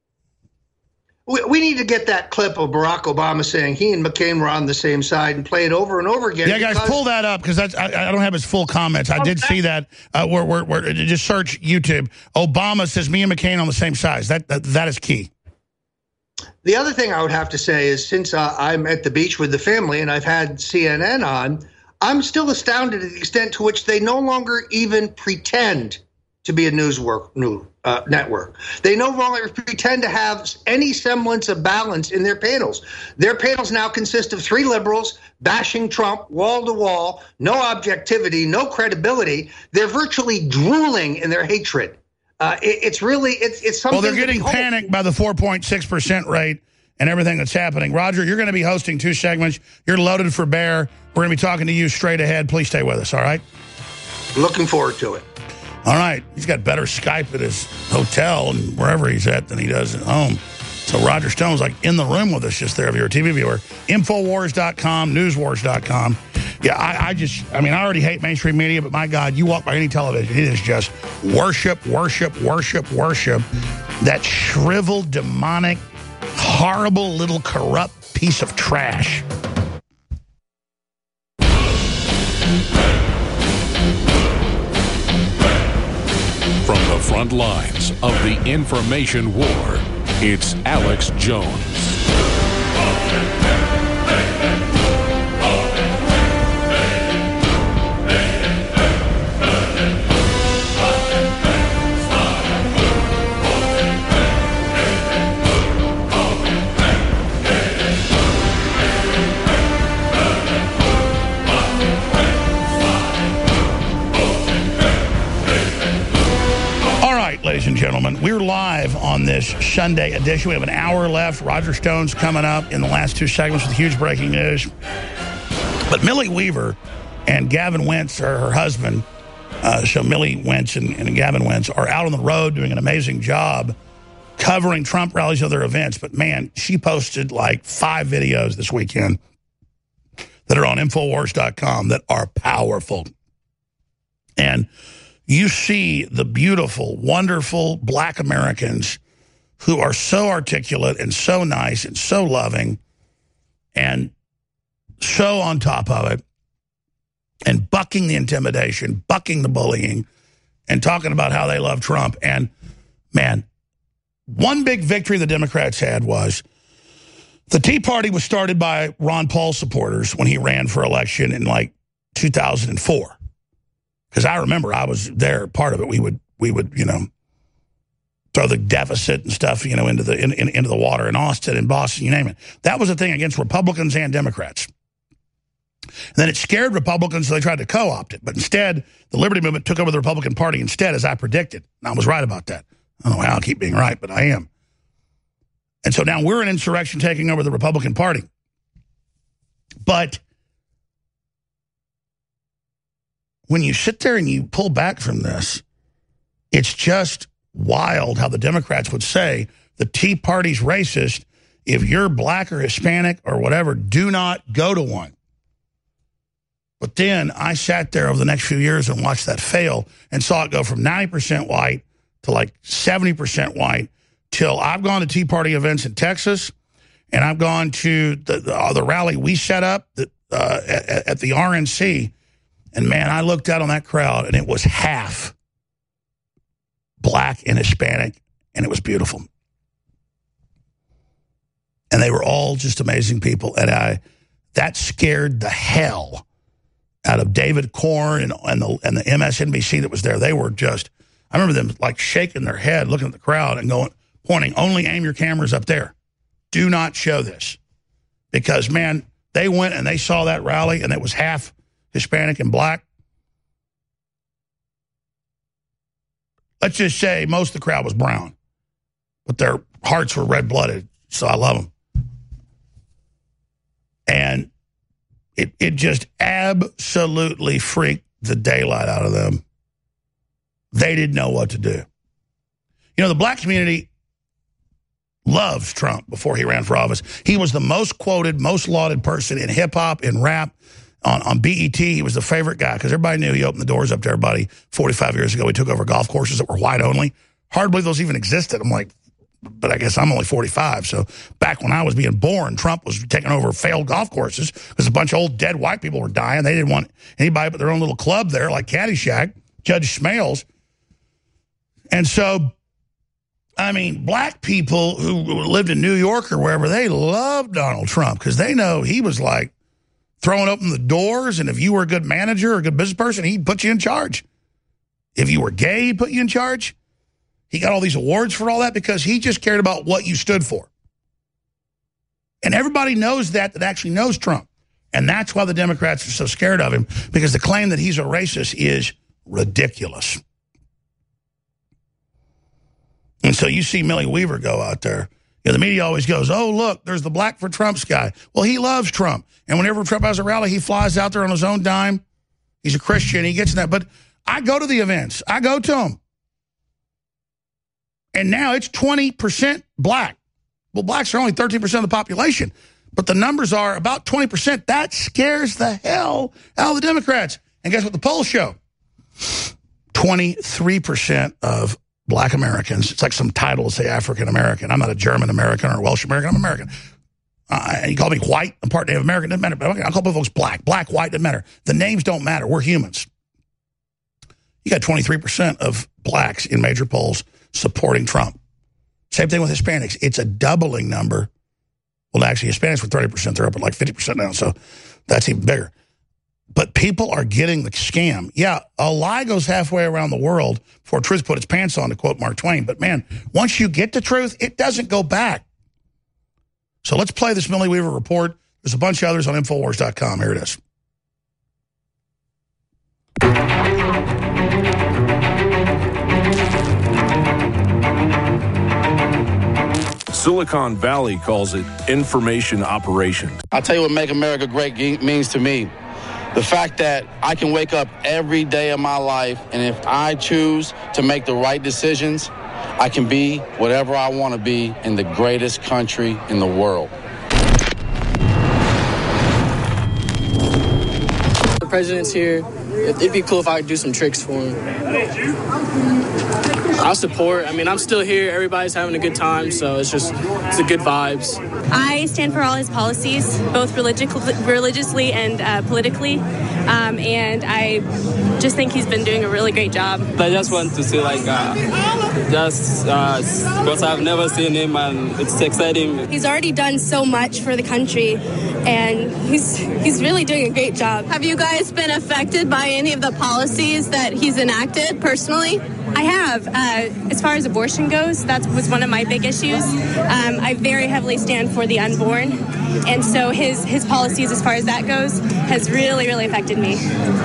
We need to get that clip of Barack Obama saying he and McCain were on the same side and play it over and over again. Yeah, guys, pull that up because I don't have his full comments. I did see that. Where just search YouTube. Obama says me and McCain on the same side. That is key. The other thing I would have to say is since I'm at the beach with the family and I've had CNN on, I'm still astounded at the extent to which they no longer even pretend to be a news network. They no longer pretend to have any semblance of balance in their panels. Their panels now consist of three liberals bashing Trump wall to wall, no objectivity, no credibility. They're virtually drooling in their hatred. It's something. Well, they're getting panicked by the 4.6% rate and everything that's happening. Roger, you're going to be hosting 2 segments. You're loaded for bear. We're going to be talking to you straight ahead. Please stay with us, all right? Looking forward to it. All right. He's got better Skype at his hotel and wherever he's at than he does at home. So Roger Stone's like in the room with us just there if you're a TV viewer. Infowars.com, newswars.com. Yeah, I already hate mainstream media, but my God, you walk by any television, it is just worship, worship, worship, worship. That shriveled, demonic, horrible little corrupt piece of trash. From the front lines of the information war, it's Alex Jones. Ladies and gentlemen, we're live on this Sunday edition. We have an hour left. Roger Stone's coming up in the last 2 segments with huge breaking news. But Millie Weaver and Gavin Wentz, her husband, so Millie Wentz and Gavin Wentz are out on the road doing an amazing job covering Trump rallies and other events. But man, she posted like 5 videos this weekend that are on Infowars.com that are powerful. And you see the beautiful, wonderful Black Americans who are so articulate and so nice and so loving and so on top of it and bucking the intimidation, bucking the bullying, and talking about how they love Trump. And, man, one big victory the Democrats had was the Tea Party was started by Ron Paul supporters when he ran for election in, like, 2004. Because I remember I was there, part of it. We would throw the deficit and stuff, into the water in Austin and Boston, you name it. That was a thing against Republicans and Democrats. And then it scared Republicans, so they tried to co-opt it. But instead, the Liberty Movement took over the Republican Party instead, as I predicted. And I was right about that. I don't know how I keep being right, but I am. And so now we're an insurrection taking over the Republican Party. But when you sit there and you pull back from this, it's just wild how the Democrats would say the Tea Party's racist. If you're black or Hispanic or whatever, do not go to one. But then I sat there over the next few years and watched that fail and saw it go from 90% white to like 70% white till I've gone to Tea Party events in Texas, and I've gone to the rally we set up at the RNC. And, man, I looked out on that crowd, and it was half black and Hispanic, and it was beautiful. And they were all just amazing people. And that scared the hell out of David Corn and the MSNBC that was there. They were just, I remember them like shaking their head, looking at the crowd and pointing, only aim your cameras up there. Do not show this. Because, man, they went and they saw that rally, and it was half Hispanic and black. Let's just say most of the crowd was brown, but their hearts were red-blooded, so I love them. And it just absolutely freaked the daylight out of them. They didn't know what to do. The black community loves Trump before he ran for office. He was the most quoted, most lauded person in hip-hop, in rap. On BET, he was the favorite guy because everybody knew he opened the doors up to everybody 45 years ago. He took over golf courses that were white only. Hard to believe those even existed. I'm like, but I guess I'm only 45. So back when I was being born, Trump was taking over failed golf courses because a bunch of old dead white people were dying. They didn't want anybody but their own little club there, like Caddyshack, Judge Smales. And so, I mean, black people who lived in New York or wherever, they loved Donald Trump because they know he was like throwing open the doors, and if you were a good manager or a good business person, he'd put you in charge. If you were gay, he'd put you in charge. He got all these awards for all that because he just cared about what you stood for. And everybody knows that actually knows Trump. And that's why the Democrats are so scared of him, because the claim that he's a racist is ridiculous. And so you see Millie Weaver go out there. The media always goes, oh, look, there's the Black for Trump's guy. Well, he loves Trump. And whenever Trump has a rally, he flies out there on his own dime. He's a Christian. He gets in that. But I go to the events. I go to them. And now it's 20% black. Well, blacks are only 13% of the population. But the numbers are about 20%. That scares the hell out of the Democrats. And guess what the polls show? 23% of black Americans. It's like some title to say African American. I'm not a German American or a Welsh American. I'm American. You call me white. I'm part Native American. Doesn't matter. But I'll call folks black. Black, white, doesn't matter. The names don't matter. We're humans. You got 23% of blacks in major polls supporting Trump. Same thing with Hispanics. It's a doubling number. Well, actually, Hispanics were 30%. They're up at like 50% now, so that's even bigger. But people are getting the scam. Yeah, a lie goes halfway around the world before truth put its pants on, to quote Mark Twain. But, man, once you get the truth, it doesn't go back. So let's play this Millie Weaver report. There's a bunch of others on Infowars.com. Here it is. Silicon Valley calls it information operations. I'll tell you what Make America Great means to me. The fact that I can wake up every day of my life, and if I choose to make the right decisions, I can be whatever I want to be in the greatest country in the world. The president's here. it'd be cool if I could do some tricks for him. I'll support. I mean, I'm still here. Everybody's having a good time, so it's a good vibes. I stand for all his policies, both religiously and politically, and I just think he's been doing a really great job. I just want to see, because I've never seen him, and it's exciting. He's already done so much for the country, and he's really doing a great job. Have you guys been affected by any of the policies that he's enacted personally? I have. As far as abortion goes, that was one of my big issues. I very heavily stand for the unborn, and so his policies as far as that goes has really, really affected me.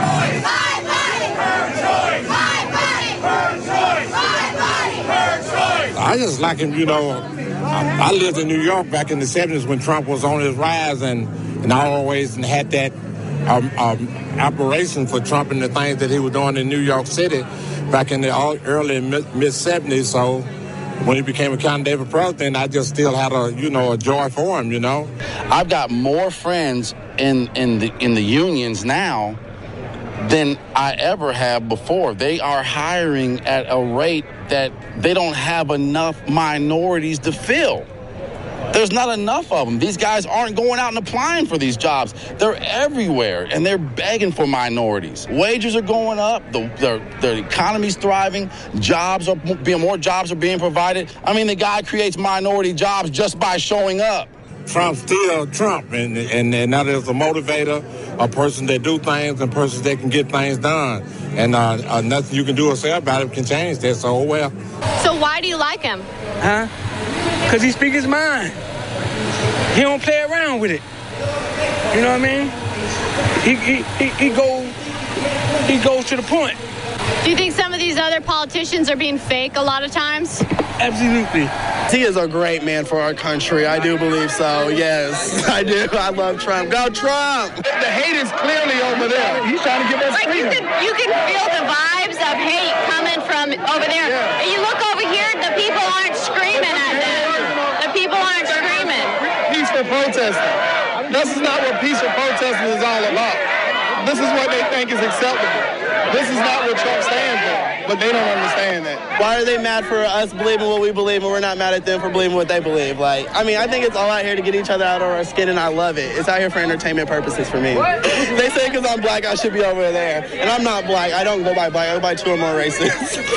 I just like him, I lived in New York back in the 70s when Trump was on his rise, and I always had that admiration for Trump and the things that he was doing in New York City back in the early mid-70s. So when he became a candidate for president, I just still had a joy for him, I've got more friends in the unions now than I ever have before. They are hiring at a rate that they don't have enough minorities to fill. There's not enough of them. These guys aren't going out and applying for these jobs. They're everywhere, and they're begging for minorities. Wages are going up. The economy's thriving. More jobs are being provided. I mean, the guy creates minority jobs just by showing up. Trump's still Trump, and that is a motivator, a person that do things and persons that can get things done. And nothing you can do or say about it can change that. So, well. So why do you like him? Huh? Because he speaks his mind. He don't play around with it. You know what I mean? He goes to the point. Do you think some of these other politicians are being fake a lot of times? Absolutely. He is a great man for our country. I do believe so. Yes, I do. I love Trump. Go Trump! The hate is clearly over there. He's trying to give us freedom. You can feel the vibes of hate coming from over there. Yeah. You look over here, the people aren't screaming at them. The people aren't screaming. Peaceful protesting. This is not what peaceful protesting is all about. This is what they think is acceptable. This is not what Trump stands for, but they don't understand that. Why are they mad for us believing what we believe and we're not mad at them for believing what they believe? I think it's all out here to get each other out of our skin, and I love it. It's out here for entertainment purposes for me. They say because I'm black, I should be over there. And I'm not black. I don't go by black. I go by two or more races.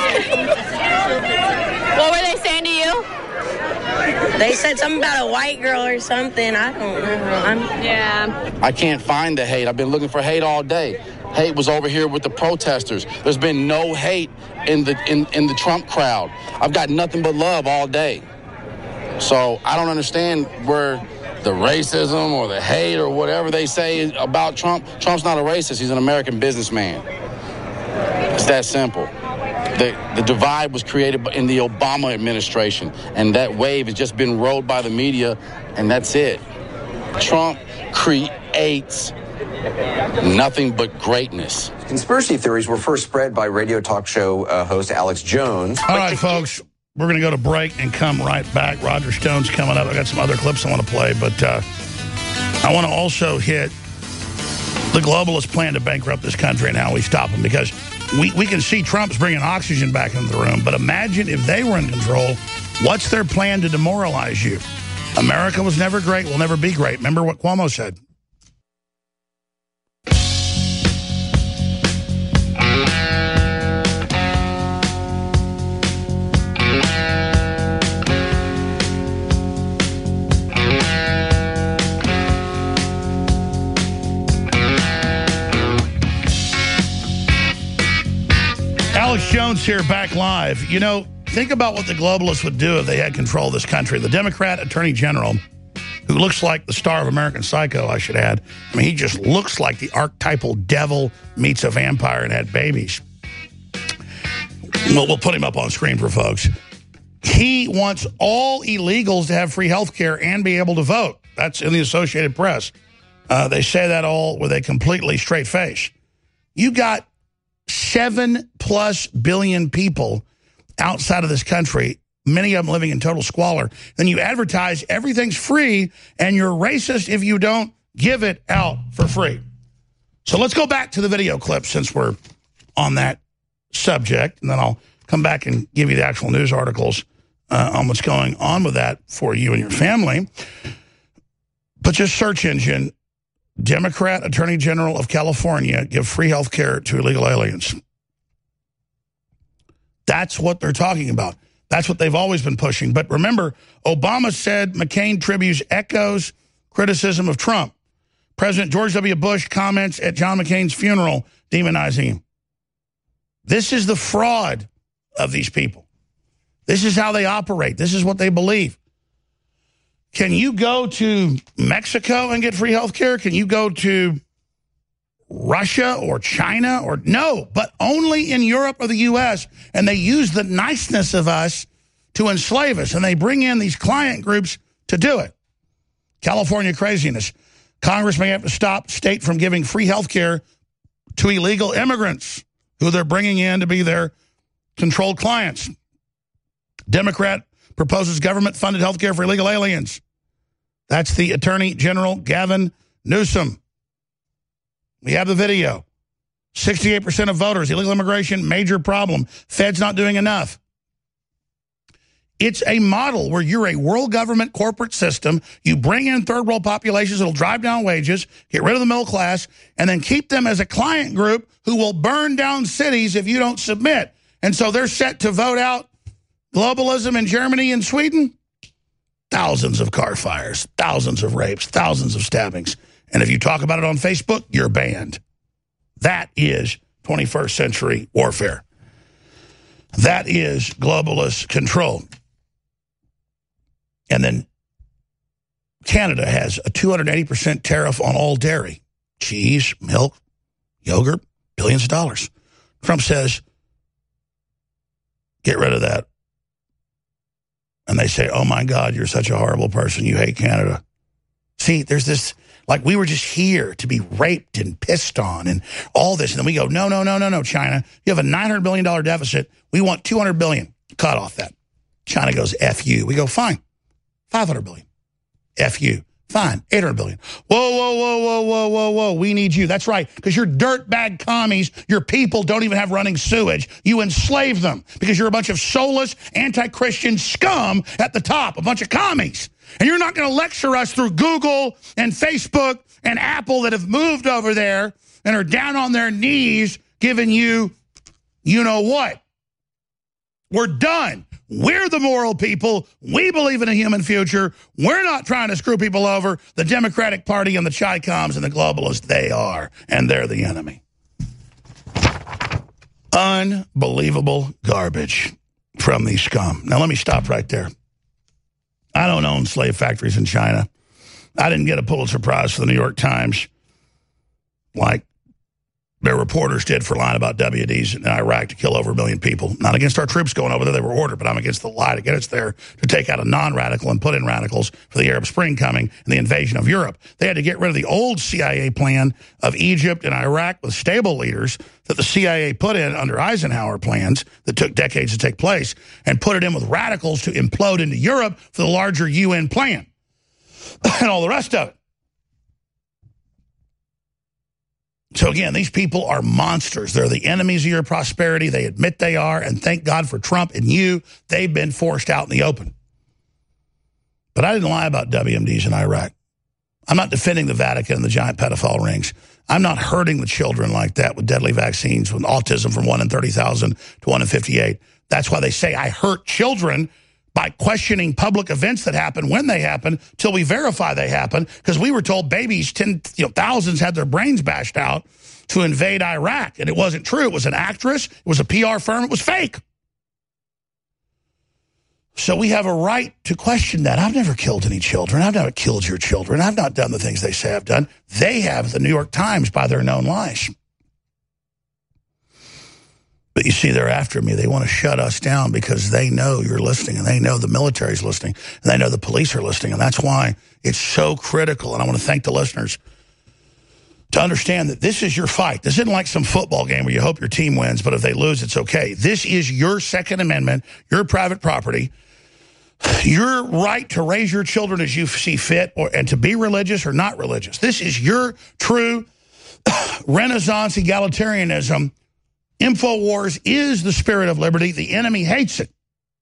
What were they saying to you? They said something about a white girl or something. I don't know. I can't find the hate. I've been looking for hate all day. Hate was over here with the protesters. There's been no hate in the Trump crowd. I've got nothing but love all day. So I don't understand where the racism or the hate or whatever they say about Trump. Trump's not a racist. He's an American businessman. It's that simple. The divide was created in the Obama administration, and that wave has just been rode by the media, and that's it. Trump creates nothing but greatness. Conspiracy theories were first spread by radio talk show host Alex Jones. All right, folks, we're going to go to break and come right back. Roger Stone's coming up. I got some other clips I want to play, but I want to also hit the globalist plan to bankrupt this country and how we stop them, because we can see Trump's bringing oxygen back into the room, but imagine if they were in control. What's their plan to demoralize you? America was never great, will never be great. Remember what Cuomo said. Alex Jones here, back live. Think about what the globalists would do if they had control of this country. The Democrat Attorney General, who looks like the star of American Psycho, I should add. I mean, he just looks like the archetypal devil meets a vampire and had babies. We'll put him up on screen for folks. He wants all illegals to have free health care and be able to vote. That's in the Associated Press. They say that all with a completely straight face. You got 7+ billion people outside of this country, many of them living in total squalor. Then you advertise everything's free, and you're racist if you don't give it out for free. So let's go back to the video clip since we're on that subject, and then I'll come back and give you the actual news articles on what's going on with that for you and your family. But just search engine, Democrat Attorney General of California give free health care to illegal aliens. That's what they're talking about. That's what they've always been pushing. But remember, Obama said McCain tributes echoes criticism of Trump. President George W. Bush comments at John McCain's funeral demonizing him. This is the fraud of these people. This is how they operate. This is what they believe. Can you go to Mexico and get free health care? Can you go to Russia or China? Or no, but only in Europe or the U.S. And they use the niceness of us to enslave us. And they bring in these client groups to do it. California craziness. Congress may have to stop state from giving free health care to illegal immigrants who they're bringing in to be their controlled clients. Democrat proposes government-funded health care for illegal aliens. That's the Attorney General Gavin Newsom. We have the video. 68% of voters, illegal immigration, major problem. Fed's not doing enough. It's a model where you're a world government corporate system. You bring in third world populations that'll drive down wages, get rid of the middle class, and then keep them as a client group who will burn down cities if you don't submit. And so they're set to vote out globalism in Germany and Sweden. Thousands of car fires, thousands of rapes, thousands of stabbings. And if you talk about it on Facebook, you're banned. That is 21st century warfare. That is globalist control. And then Canada has a 280% tariff on all dairy, cheese, milk, yogurt, billions of dollars. Trump says, get rid of that. And they say, oh, my God, you're such a horrible person. You hate Canada. See, there's this, like we were just here to be raped and pissed on and all this. And then we go, no, China. You have a $900 billion deficit. We want $200 billion. Cut off that. China goes, F you. We go, fine. $500 billion. F you. Fine. $800 billion. Whoa. We need you. That's right. Because you're dirtbag commies. Your people don't even have running sewage. You enslave them because you're a bunch of soulless, anti-Christian scum at the top. A bunch of commies. And you're not going to lecture us through Google and Facebook and Apple that have moved over there and are down on their knees giving you know what. We're done. We're the moral people. We believe in a human future. We're not trying to screw people over. The Democratic Party and the Chi-Coms and the globalists, they are. And they're the enemy. Unbelievable garbage from these scum. Now, let me stop right there. I don't own slave factories in China. I didn't get a Pulitzer Prize for the New York Times like their reporters did for lying about WMDs in Iraq to kill over 1 million people. Not against our troops going over there. They were ordered, but I'm against the lie to get us there to take out a non-radical and put in radicals for the Arab Spring coming and the invasion of Europe. They had to get rid of the old CIA plan of Egypt and Iraq with stable leaders that the CIA put in under Eisenhower plans that took decades to take place and put it in with radicals to implode into Europe for the larger UN plan and all the rest of it. So again, these people are monsters. They're the enemies of your prosperity. They admit they are, and thank God for Trump and you. They've been forced out in the open. But I didn't lie about WMDs in Iraq. I'm not defending the Vatican and the giant pedophile rings. I'm not hurting the children like that with deadly vaccines, with autism from 1 in 30,000 to 1 in 58. That's why they say I hurt children by questioning public events that happen when they happen till we verify they happen, because we were told babies, thousands had their brains bashed out to invade Iraq, and it wasn't true. It was an actress. It was a PR firm. It was fake. So we have a right to question that. I've never killed any children. I've never killed your children. I've not done the things they say I've done. They have, the New York Times, by their known lies. But you see, they're after me. They want to shut us down because they know you're listening, and they know the military's listening, and they know the police are listening, and that's why it's so critical. And I want to thank the listeners to understand that this is your fight. This isn't like some football game where you hope your team wins, but if they lose, it's okay. This is your Second Amendment, your private property, your right to raise your children as you see fit, and to be religious or not religious. This is your true Renaissance egalitarianism, InfoWars is the spirit of liberty. The enemy hates it.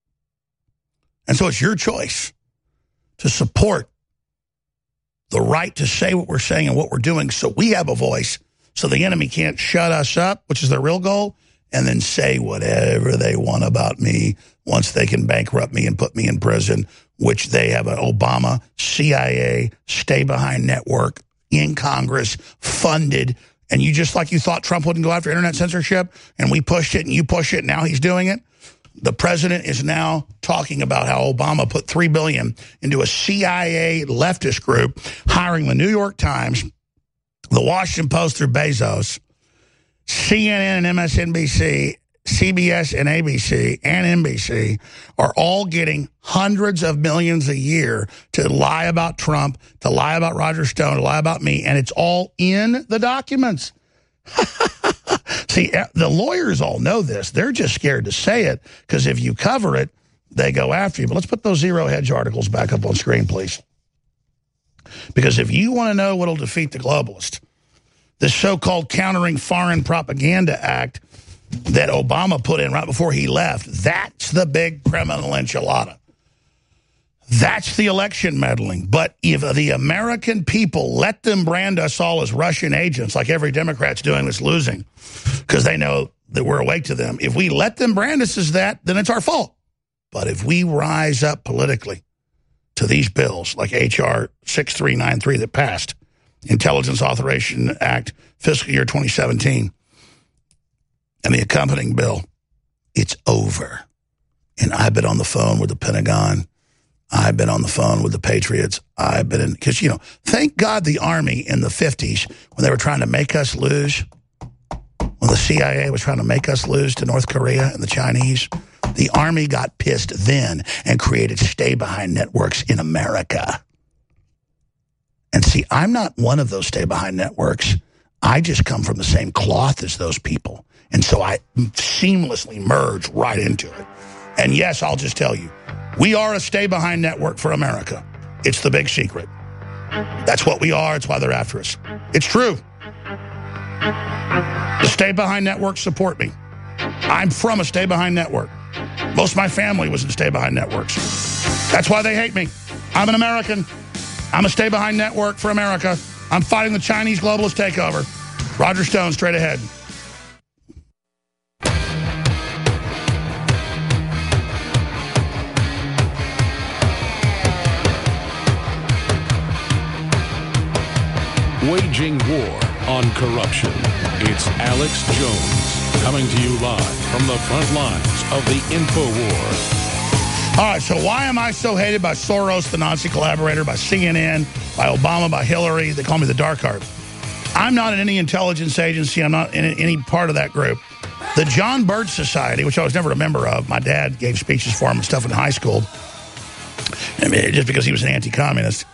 And so it's your choice to support the right to say what we're saying and what we're doing so we have a voice, so the enemy can't shut us up, which is their real goal, and then say whatever they want about me once they can bankrupt me and put me in prison, which they have an Obama, CIA, stay-behind network in Congress, funded. And you just like you thought Trump wouldn't go after internet censorship, and we pushed it and you push it, and now he's doing it. The president is now talking about how Obama put $3 billion into a CIA leftist group, hiring the New York Times, the Washington Post through Bezos, CNN and MSNBC, CBS and ABC and NBC are all getting hundreds of millions a year to lie about Trump, to lie about Roger Stone, to lie about me, and it's all in the documents. See, the lawyers all know this. They're just scared to say it because if you cover it, they go after you. But let's put those Zero Hedge articles back up on screen, please. Because if you want to know what will defeat the globalist, this so-called Countering Foreign Propaganda Act that Obama put in right before he left, that's the big criminal enchilada. That's the election meddling. But if the American people let them brand us all as Russian agents, like every Democrat's doing that's losing, because they know that we're awake to them, if we let them brand us as that, then it's our fault. But if we rise up politically to these bills, like H.R. 6393 that passed, Intelligence Authorization Act, fiscal year 2017, and the accompanying bill, it's over. And I've been on the phone with the Pentagon. I've been on the phone with the Patriots. I've been in, because, you know, thank God the Army in the 50s, when they were trying to make us lose, when the CIA was trying to make us lose to North Korea and the Chinese, the Army got pissed then and created stay-behind networks in America. And see, I'm not one of those stay-behind networks. I just come from the same cloth as those people. And so I seamlessly merge right into it. And yes, I'll just tell you, we are a stay-behind network for America. It's the big secret. That's what we are. It's why they're after us. It's true. The stay-behind networks support me. I'm from a stay-behind network. Most of my family was in stay-behind networks. That's why they hate me. I'm an American. I'm a stay-behind network for America. I'm fighting the Chinese globalist takeover. Roger Stone, straight ahead. Waging war on corruption. It's Alex Jones coming to you live from the front lines of the InfoWar. All right, so why am I so hated by Soros, the Nazi collaborator, by CNN, by Obama, by Hillary? They call me the dark art. I'm not in any intelligence agency. I'm not in any part of that group. The John Birch Society, which I was never a member of, my dad gave speeches for him and stuff in high school, I mean, just because he was an anti-communist.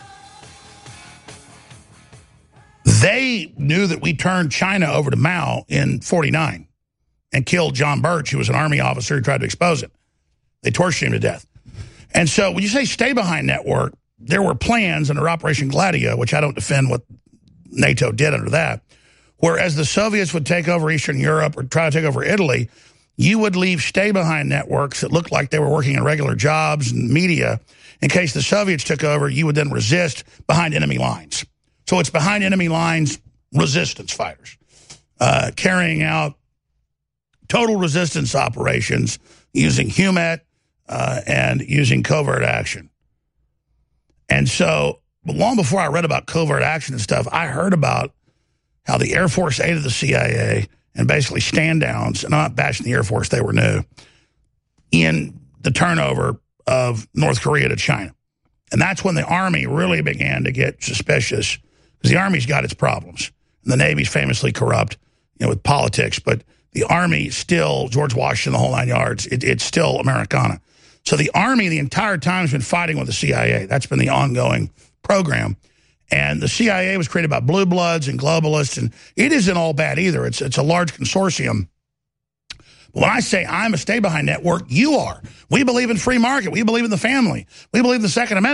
They knew that we turned China over to Mao in 49 and killed John Birch, who was an army officer who tried to expose it. They tortured him to death. And so when you say stay-behind network, there were plans under Operation Gladio, which I don't defend what NATO did under that, whereas the Soviets would take over Eastern Europe or try to take over Italy, you would leave stay-behind networks that looked like they were working in regular jobs and media. In case the Soviets took over, you would then resist behind enemy lines. So it's behind enemy lines resistance fighters carrying out total resistance operations using HUMET and using covert action. And so long before I read about covert action and stuff, I heard about how the Air Force aided the CIA and basically stand-downs, and I'm not bashing the Air Force, they were new, in the turnover of North Korea to China. And that's when the Army really began to get suspicious, because the Army's got its problems. And the Navy's famously corrupt, you know, with politics, but the Army still, George Washington, the whole nine yards, it's still Americana. So the Army the entire time has been fighting with the CIA. That's been the ongoing program. And the CIA was created by blue bloods and globalists, and it isn't all bad either. It's a large consortium. But when I say I'm a stay-behind network, you are. We believe in free market. We believe in the family. We believe in the Second Amendment.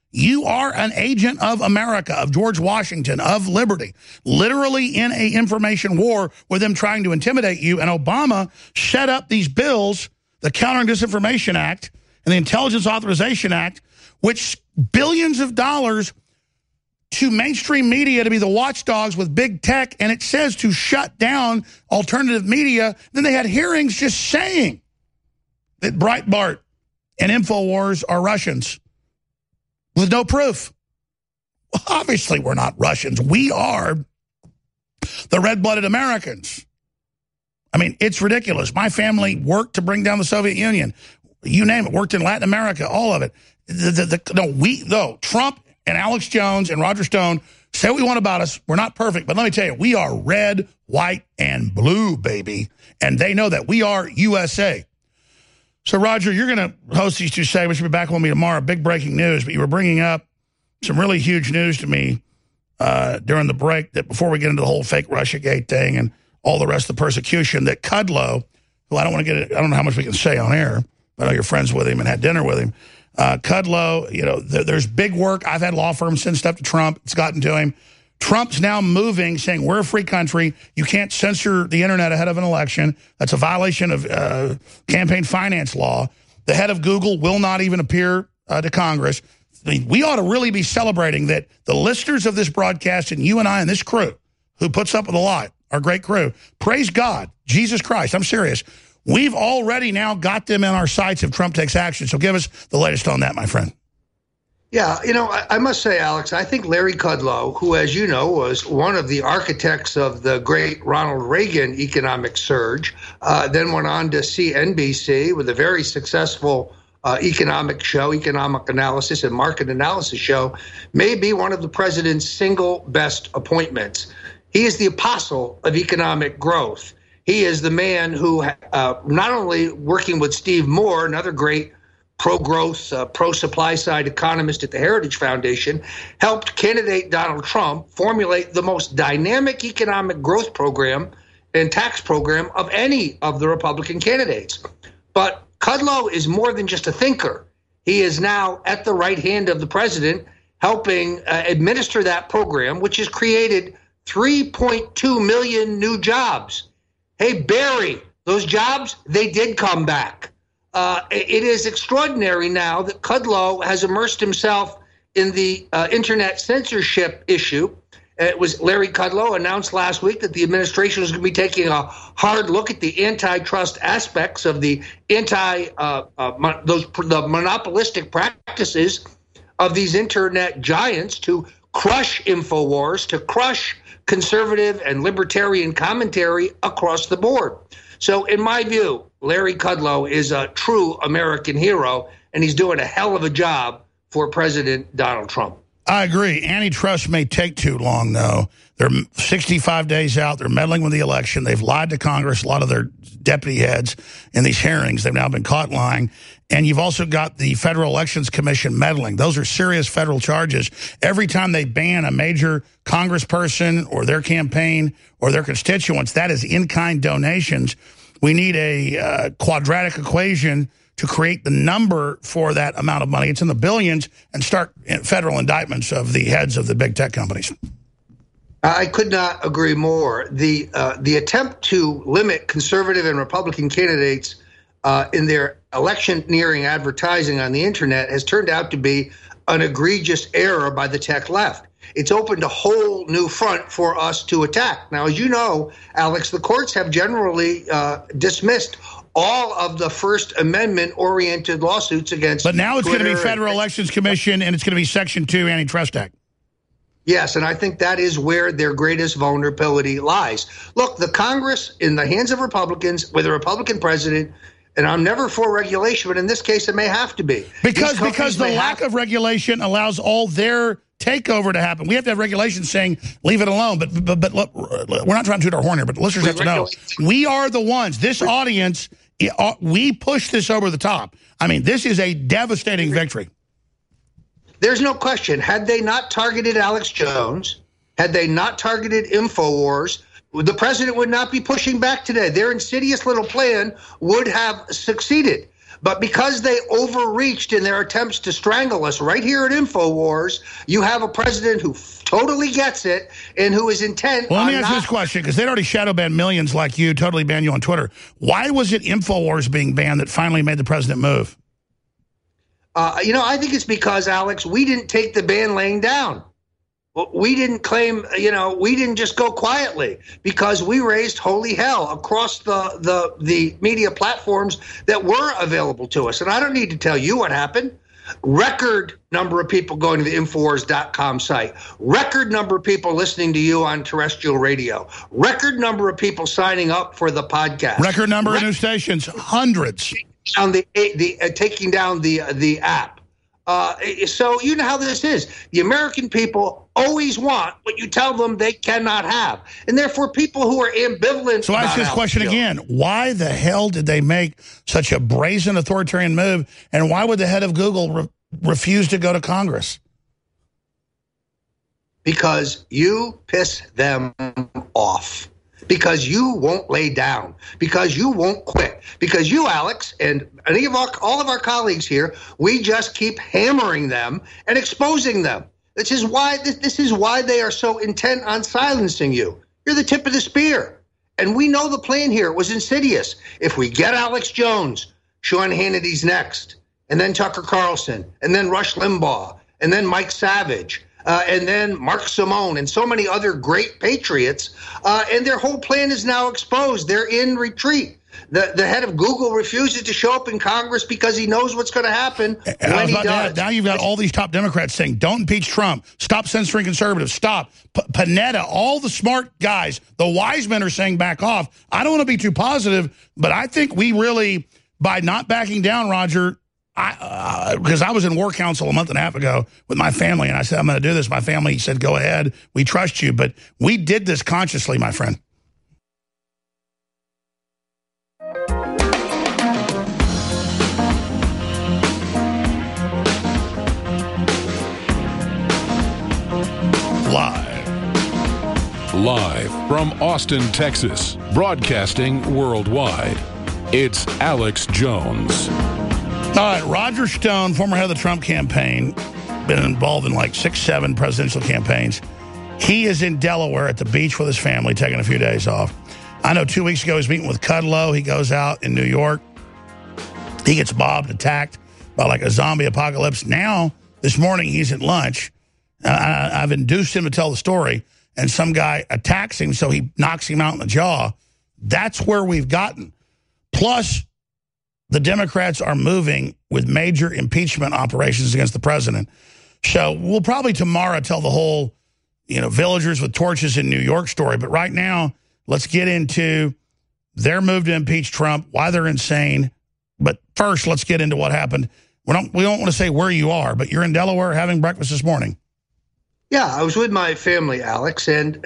You are an agent of America, of George Washington, of liberty, literally in an information war with them trying to intimidate you. And Obama set up these bills, the Counter and Disinformation Act and the Intelligence Authorization Act, which billions of dollars to mainstream media to be the watchdogs with big tech, and it says to shut down alternative media. Then they had hearings just saying that Breitbart and InfoWars are Russians with no proof. Well, obviously, we're not Russians. We are the red-blooded Americans. I mean, it's ridiculous. My family worked to bring down the Soviet Union. You name it, worked in Latin America, all of it. Trump and Alex Jones and Roger Stone say what we want about us. We're not perfect, but let me tell you, we are red, white, and blue, baby. And they know that. We are USA. So, Roger, you're going to host these two segments. You'll be back with me tomorrow. Big breaking news, but you were bringing up some really huge news to me during the break, that before we get into the whole fake Russiagate thing and all the rest of the persecution, that Kudlow, who I don't know how much we can say on air, but I know you're friends with him and had dinner with him. Kudlow, you know, there's big work. I've had law firms send stuff to Trump. It's gotten to him. Trump's now moving, saying we're a free country. You can't censor the internet ahead of an election. That's a violation of campaign finance law. The head of Google will not even appear to Congress. I mean, we ought to really be celebrating that the listeners of this broadcast and you and I and this crew who puts up with a lot, our great crew, praise God, Jesus Christ, I'm serious. We've already now got them in our sights if Trump takes action. So give us the latest on that, my friend. Yeah, you know, I must say, Alex, I think Larry Kudlow, who, as you know, was one of the architects of the great Ronald Reagan economic surge, then went on to CNBC with a very successful economic show, economic analysis and market analysis show, may be one of the president's single best appointments. He is the apostle of economic growth. He is the man who, not only working with Steve Moore, another great pro-growth, pro-supply side economist at the Heritage Foundation, helped candidate Donald Trump formulate the most dynamic economic growth program and tax program of any of the Republican candidates. But Kudlow is more than just a thinker. He is now at the right hand of the president, helping administer that program, which has created 3.2 million new jobs. Hey, Barry, those jobs, they did come back. It is extraordinary now that Kudlow has immersed himself in the internet censorship issue. It was Larry Kudlow announced last week that the administration is going to be taking a hard look at the antitrust aspects of the the monopolistic practices of these internet giants to crush InfoWars, to crush conservative and libertarian commentary across the board. So in my view, Larry Kudlow is a true American hero, and he's doing a hell of a job for President Donald Trump. I agree. Antitrust may take too long, though. They're 65 days out. They're meddling with the election. They've lied to Congress, a lot of their deputy heads in these hearings. They've now been caught lying. And you've also got the Federal Elections Commission meddling. Those are serious federal charges. Every time they ban a major congressperson or their campaign or their constituents, that is in-kind donations. We need a quadratic equation to create the number for that amount of money. It's in the billions, and start federal indictments of the heads of the big tech companies. I could not agree more. The attempt to limit conservative and Republican candidates in their electioneering advertising on the internet has turned out to be an egregious error by the tech left. It's opened a whole new front for us to attack. Now, as you know, Alex, the courts have generally dismissed all of the First Amendment-oriented lawsuits against But now it's Twitter going to be Federal Elections Commission, and it's going to be Section 2 Antitrust Act. Yes, and I think that is where their greatest vulnerability lies. Look, the Congress, in the hands of Republicans, with a Republican president, and I'm never for regulation, but in this case, it may have to be. Because the lack of regulation allows all their takeover to happen. We have to have regulations saying, leave it alone. But look, we're not trying to toot our horn here, but listeners have to know, we are the ones, this audience, we push this over the top. I mean, this is a devastating victory. There's no question. Had they not targeted Alex Jones, had they not targeted InfoWars, the president would not be pushing back today. Their insidious little plan would have succeeded. But because they overreached in their attempts to strangle us right here at InfoWars, you have a president who totally gets it and who is intent Well, let me on ask you not- this question, because they'd already shadow banned millions like you, totally banned you on Twitter. Why was it InfoWars being banned that finally made the president move? I think it's because, Alex, we didn't take the ban laying down. We didn't claim, we didn't just go quietly, because we raised holy hell across the media platforms that were available to us. And I don't need to tell you what happened. Record number of people going to the Infowars.com site. Record number of people listening to you on terrestrial radio. Record number of people signing up for the podcast. Record number of new stations, hundreds. On taking down the app. So you know how this is. The American people always want what you tell them they cannot have. And therefore, people who are ambivalent. So I ask this question again. Why the hell did they make such a brazen authoritarian move? And why would the head of Google refuse to go to Congress? Because you piss them off. Because you won't lay down, because you won't quit, because you, Alex, and all of our colleagues here, we just keep hammering them and exposing them. This is why they are so intent on silencing you. You're the tip of the spear. And we know the plan here. It was insidious. If we get Alex Jones, Sean Hannity's next, and then Tucker Carlson, and then Rush Limbaugh, and then Mike Savage, and then Mark Simone and so many other great patriots, and their whole plan is now exposed. They're in retreat. The head of Google refuses to show up in Congress because he knows what's going to happen when he does. Now you've got all these top Democrats saying, don't impeach Trump, stop censoring conservatives, stop. Panetta, all the smart guys, the wise men are saying back off. I don't want to be too positive, but I think we really, by not backing down, Roger, because I was in war council a month and a half ago with my family, and I said, I'm going to do this. My family said, go ahead. We trust you. But we did this consciously, my friend. Live from Austin, Texas, broadcasting worldwide, it's Alex Jones. All right, Roger Stone, former head of the Trump campaign, been involved in like 6-7 presidential campaigns. He is in Delaware at the beach with his family, taking a few days off. I know 2 weeks ago he was meeting with Kudlow. He goes out in New York. He gets mobbed, attacked by like a zombie apocalypse. Now, this morning, he's at lunch. I've induced him to tell the story, and some guy attacks him, so he knocks him out in the jaw. That's where we've gotten. Plus, the Democrats are moving with major impeachment operations against the president. So we'll probably tomorrow tell the whole, villagers with torches in New York story. But right now, let's get into their move to impeach Trump, why they're insane. But first, let's get into what happened. We don't want to say where you are, but you're in Delaware having breakfast this morning. Yeah, I was with my family, Alex, and,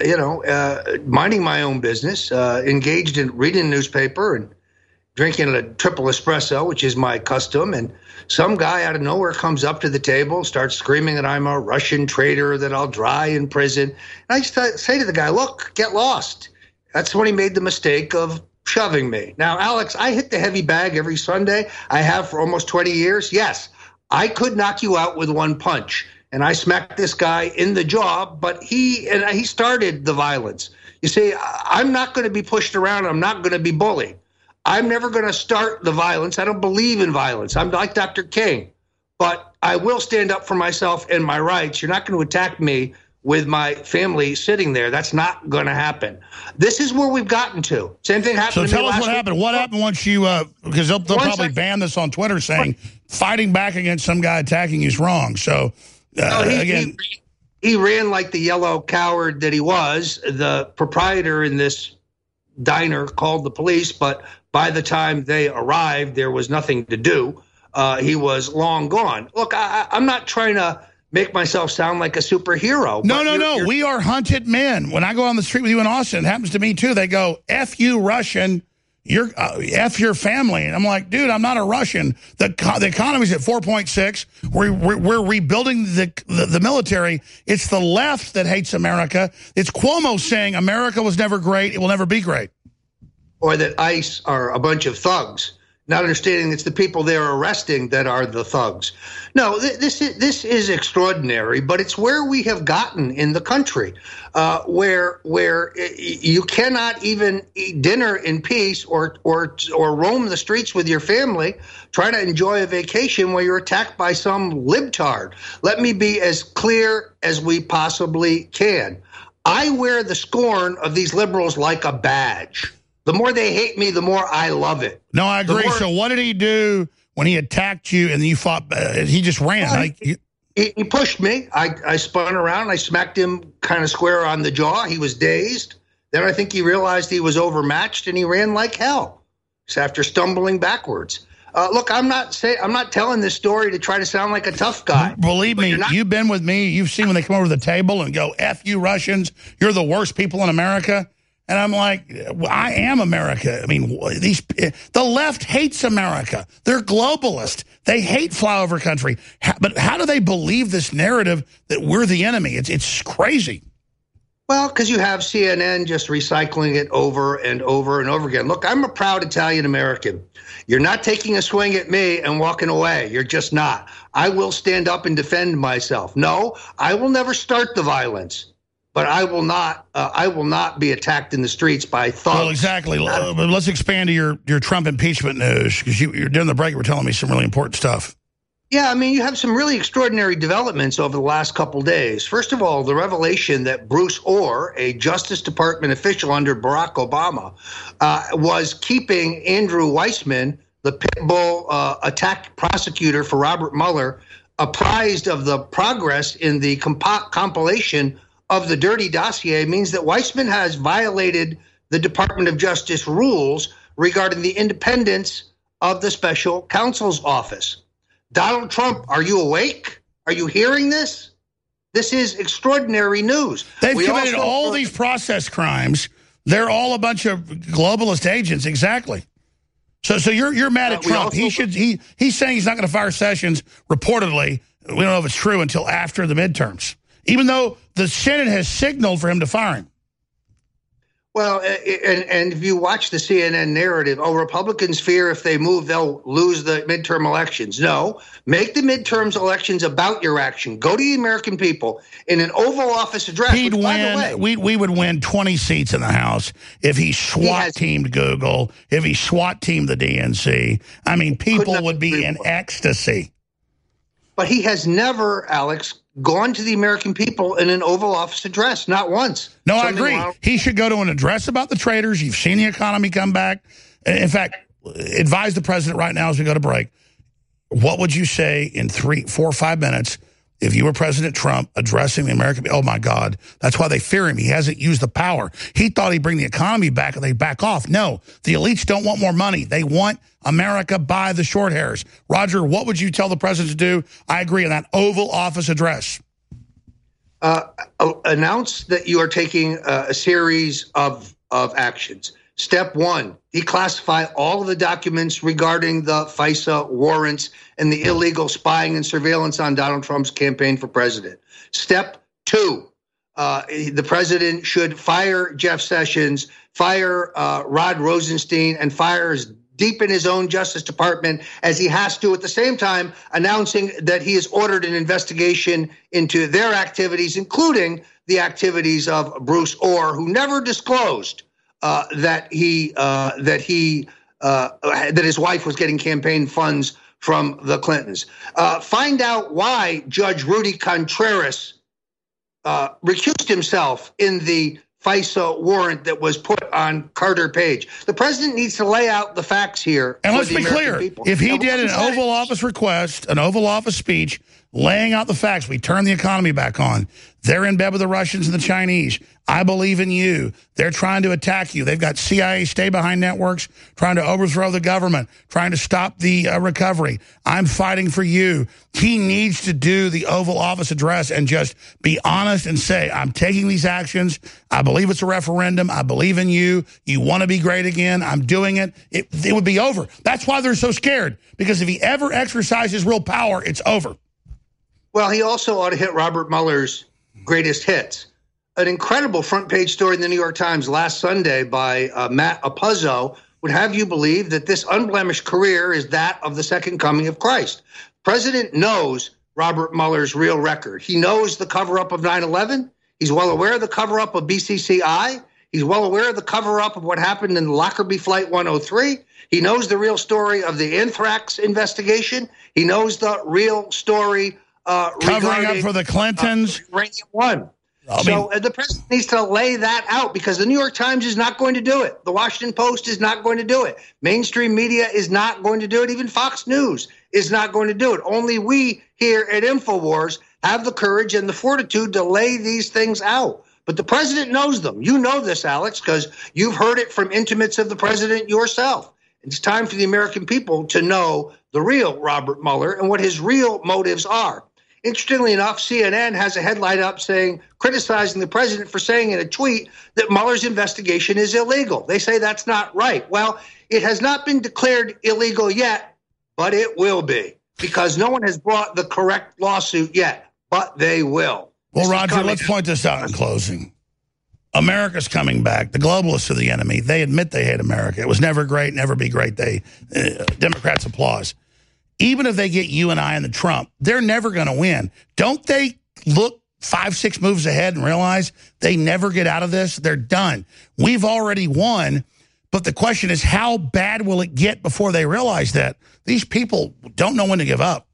minding my own business, engaged in reading the newspaper and drinking a triple espresso, which is my custom, and some guy out of nowhere comes up to the table, starts screaming that I'm a Russian traitor, that I'll die in prison. And I just say to the guy, look, get lost. That's when he made the mistake of shoving me. Now, Alex, I hit the heavy bag every Sunday. I have for almost 20 years. Yes, I could knock you out with one punch. And I smacked this guy in the jaw, but he started the violence. You see, I'm not going to be pushed around. I'm not going to be bullied. I'm never going to start the violence. I don't believe in violence. I'm like Dr. King. But I will stand up for myself and my rights. You're not going to attack me with my family sitting there. That's not going to happen. This is where we've gotten to. Same thing happened to me last week. So tell us what happened. What happened once you, because they'll probably ban this on Twitter saying fighting back against some guy attacking you is wrong. So, again. He ran like the yellow coward that he was. The proprietor in this diner called the police, but by the time they arrived, there was nothing to do. He was long gone. Look, I'm not trying to make myself sound like a superhero. No. We are hunted men. When I go on the street with you in Austin, it happens to me too. They go, F you, Russian. You're F your family. And I'm like, dude, I'm not a Russian. The economy's at 4.6. We're rebuilding the military. It's the left that hates America. It's Cuomo saying America was never great. It will never be great. Or that ICE are a bunch of thugs. not understanding it's the people they're arresting that are the thugs. No, this is extraordinary, but it's where we have gotten in the country, where you cannot even eat dinner in peace or roam the streets with your family, try to enjoy a vacation while you're attacked by some libtard. Let me be as clear as we possibly can. I wear the scorn of these liberals like a badge. The more they hate me, the more I love it. No, I agree. So what did he do when he attacked you and then you fought? He just ran. He pushed me. I spun around. I smacked him kind of square on the jaw. He was dazed. Then I think he realized he was overmatched and he ran like hell after stumbling backwards. Look, I'm not telling this story to try to sound like a tough guy. Believe me, you've been with me. You've seen when they come over to the table and go, F you Russians. You're the worst people in America. And I'm like, I am America. I mean, the left hates America. They're globalist. They hate flyover country. But how do they believe this narrative that we're the enemy? It's crazy. Well, because you have CNN just recycling it over and over and over again. Look, I'm a proud Italian American. You're not taking a swing at me and walking away. You're just not. I will stand up and defend myself. No, I will never start the violence. But I will not be attacked in the streets by thugs. Well, exactly. Let's expand to your Trump impeachment news, because you're during the break, you were telling me some really important stuff. Yeah, I mean, you have some really extraordinary developments over the last couple days. First of all, the revelation that Bruce Orr, a Justice Department official under Barack Obama, was keeping Andrew Weissman, the pit bull attack prosecutor for Robert Mueller, apprised of the progress in the compilation of the dirty dossier, means that Weissman has violated the Department of Justice rules regarding the independence of the special counsel's office. Donald Trump, are you awake? Are you hearing this? This is extraordinary news. They've committed all these process crimes. They're all a bunch of globalist agents. Exactly. So you're mad at Trump. He's saying he's not going to fire Sessions. Reportedly, we don't know if it's true until after the midterms, even though the Senate has signaled for him to fire him. Well, and if you watch the CNN narrative, Republicans fear if they move, they'll lose the midterm elections. No, make the midterms elections about your action. Go to the American people in an Oval Office address. He'd win. We would win 20 seats in the House if he SWAT-teamed Google, if he SWAT-teamed the DNC. I mean, people would be in ecstasy. But he has never, Alex, gone to the American people in an Oval Office address, not once. No, I agree. He should go to an address about the traders. You've seen the economy come back. In fact, advise the president right now as we go to break. What would you say in 3, 4, 5 minutes if you were President Trump addressing the American people? Oh, my God. That's why they fear him. He hasn't used the power. He thought he'd bring the economy back and they'd back off. No, the elites don't want more money. They want America by the short hairs. Roger, what would you tell the president to do? I agree on that Oval Office address. Announce that you are taking a series of actions. Step 1, declassify all of the documents regarding the FISA warrants and the illegal spying and surveillance on Donald Trump's campaign for president. Step 2, the president should fire Jeff Sessions, fire Rod Rosenstein, and fire deep in his own Justice Department as he has to, at the same time announcing that he has ordered an investigation into their activities, including the activities of Bruce Orr, who never disclosed that his wife was getting campaign funds from the Clintons. Find out why Judge Rudy Contreras recused himself in the FISA warrant that was put on Carter Page. The president needs to lay out the facts here. And let's be clear, if he did an Oval Office request, an Oval Office speech, laying out the facts, we turn the economy back on. They're in bed with the Russians and the Chinese. I believe in you. They're trying to attack you. They've got CIA stay-behind networks trying to overthrow the government, trying to stop the recovery. I'm fighting for you. He needs to do the Oval Office address and just be honest and say, I'm taking these actions. I believe it's a referendum. I believe in you. You want to be great again. I'm doing it. It would be over. That's why they're so scared, because if he ever exercises real power, it's over. Well, he also ought to hit Robert Mueller's greatest hits. An incredible front page story in the New York Times last Sunday by Matt Apuzzo, would have you believe that this unblemished career is that of the second coming of Christ. The president knows Robert Mueller's real record. He knows the cover-up of 9/11. He's well aware of the cover-up of BCCI. He's well aware of the cover-up of what happened in Lockerbie Flight 103. He knows the real story of the anthrax investigation. He knows the real story covering up for the Clintons. Uranium One. So the president needs to lay that out, because the New York Times is not going to do it. The Washington Post is not going to do it. Mainstream media is not going to do it. Even Fox News is not going to do it. Only we here at InfoWars have the courage and the fortitude to lay these things out. But the president knows them. You know this, Alex, because you've heard it from intimates of the president yourself. It's time for the American people to know the real Robert Mueller and what his real motives are. Interestingly enough, CNN has a headline up criticizing the president for saying in a tweet that Mueller's investigation is illegal. They say that's not right. Well, it has not been declared illegal yet, but it will be, because no one has brought the correct lawsuit yet, but they will. Well, Roger, let's point this out in closing. America's coming back. The globalists are the enemy. They admit they hate America. It was never great, never be great. Democrats applause. Even if they get you and I and the Trump, they're never going to win. Don't they look 5-6 moves ahead and realize they never get out of this? They're done. We've already won, but the question is, how bad will it get before they realize that? These people don't know when to give up.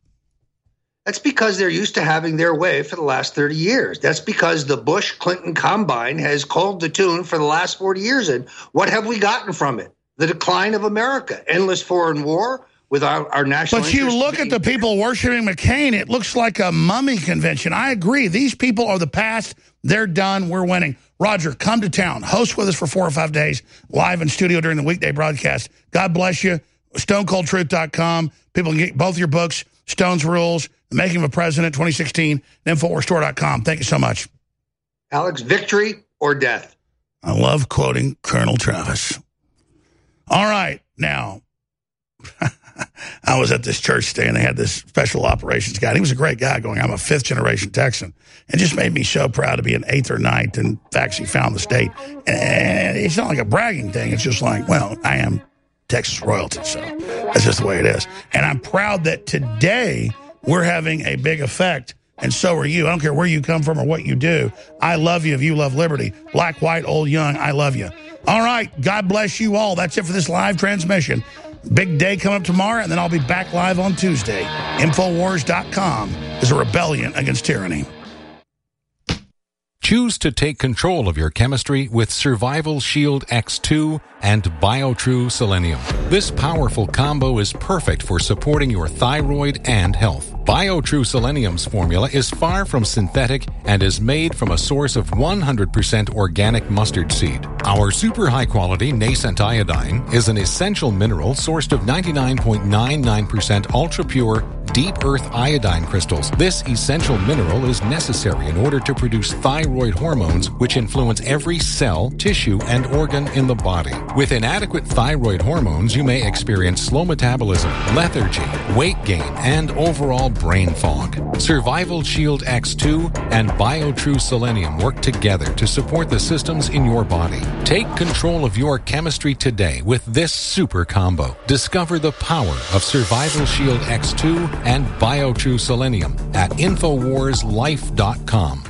That's because they're used to having their way for the last 30 years. That's because the Bush-Clinton combine has called the tune for the last 40 years. And what have we gotten from it? The decline of America, endless foreign war, with our national But you look at the people worshiping McCain, it looks like a mummy convention. I agree. These people are the past. They're done. We're winning. Roger, come to town. Host with us for 4 or 5 days, live in studio during the weekday broadcast. God bless you. StoneColdTruth.com. People can get both your books, Stone's Rules, The Making of a President, 2016, and InfoWarsStore.com. Thank you so much. Alex, victory or death? I love quoting Colonel Travis. All right, now... I was at this church today, and they had this special operations guy. He was a great guy going, I'm a 5th-generation Texan. It just made me so proud to be an 8th or 9th, and in fact, he found the state. And it's not like a bragging thing. It's just like, well, I am Texas royalty, so that's just the way it is. And I'm proud that today we're having a big effect, and so are you. I don't care where you come from or what you do. I love you if you love liberty. Black, white, old, young, I love you. All right, God bless you all. That's it for this live transmission. Big day coming up tomorrow, and then I'll be back live on Tuesday. Infowars.com is a rebellion against tyranny. Choose to take control of your chemistry with Survival Shield X2 and BioTrue Selenium. This powerful combo is perfect for supporting your thyroid and health. BioTrue Selenium's formula is far from synthetic and is made from a source of 100% organic mustard seed. Our super high-quality nascent iodine is an essential mineral sourced of 99.99% ultra-pure deep earth iodine crystals. This essential mineral is necessary in order to produce thyroid hormones, which influence every cell, tissue, and organ in the body. With inadequate thyroid hormones, you may experience slow metabolism, lethargy, weight gain, and overall brain fog. Survival Shield X2 and BioTrue Selenium work together to support the systems in your body. Take control of your chemistry today with this super combo. Discover the power of Survival Shield X2 and BioTrue Selenium at InfoWarsLife.com.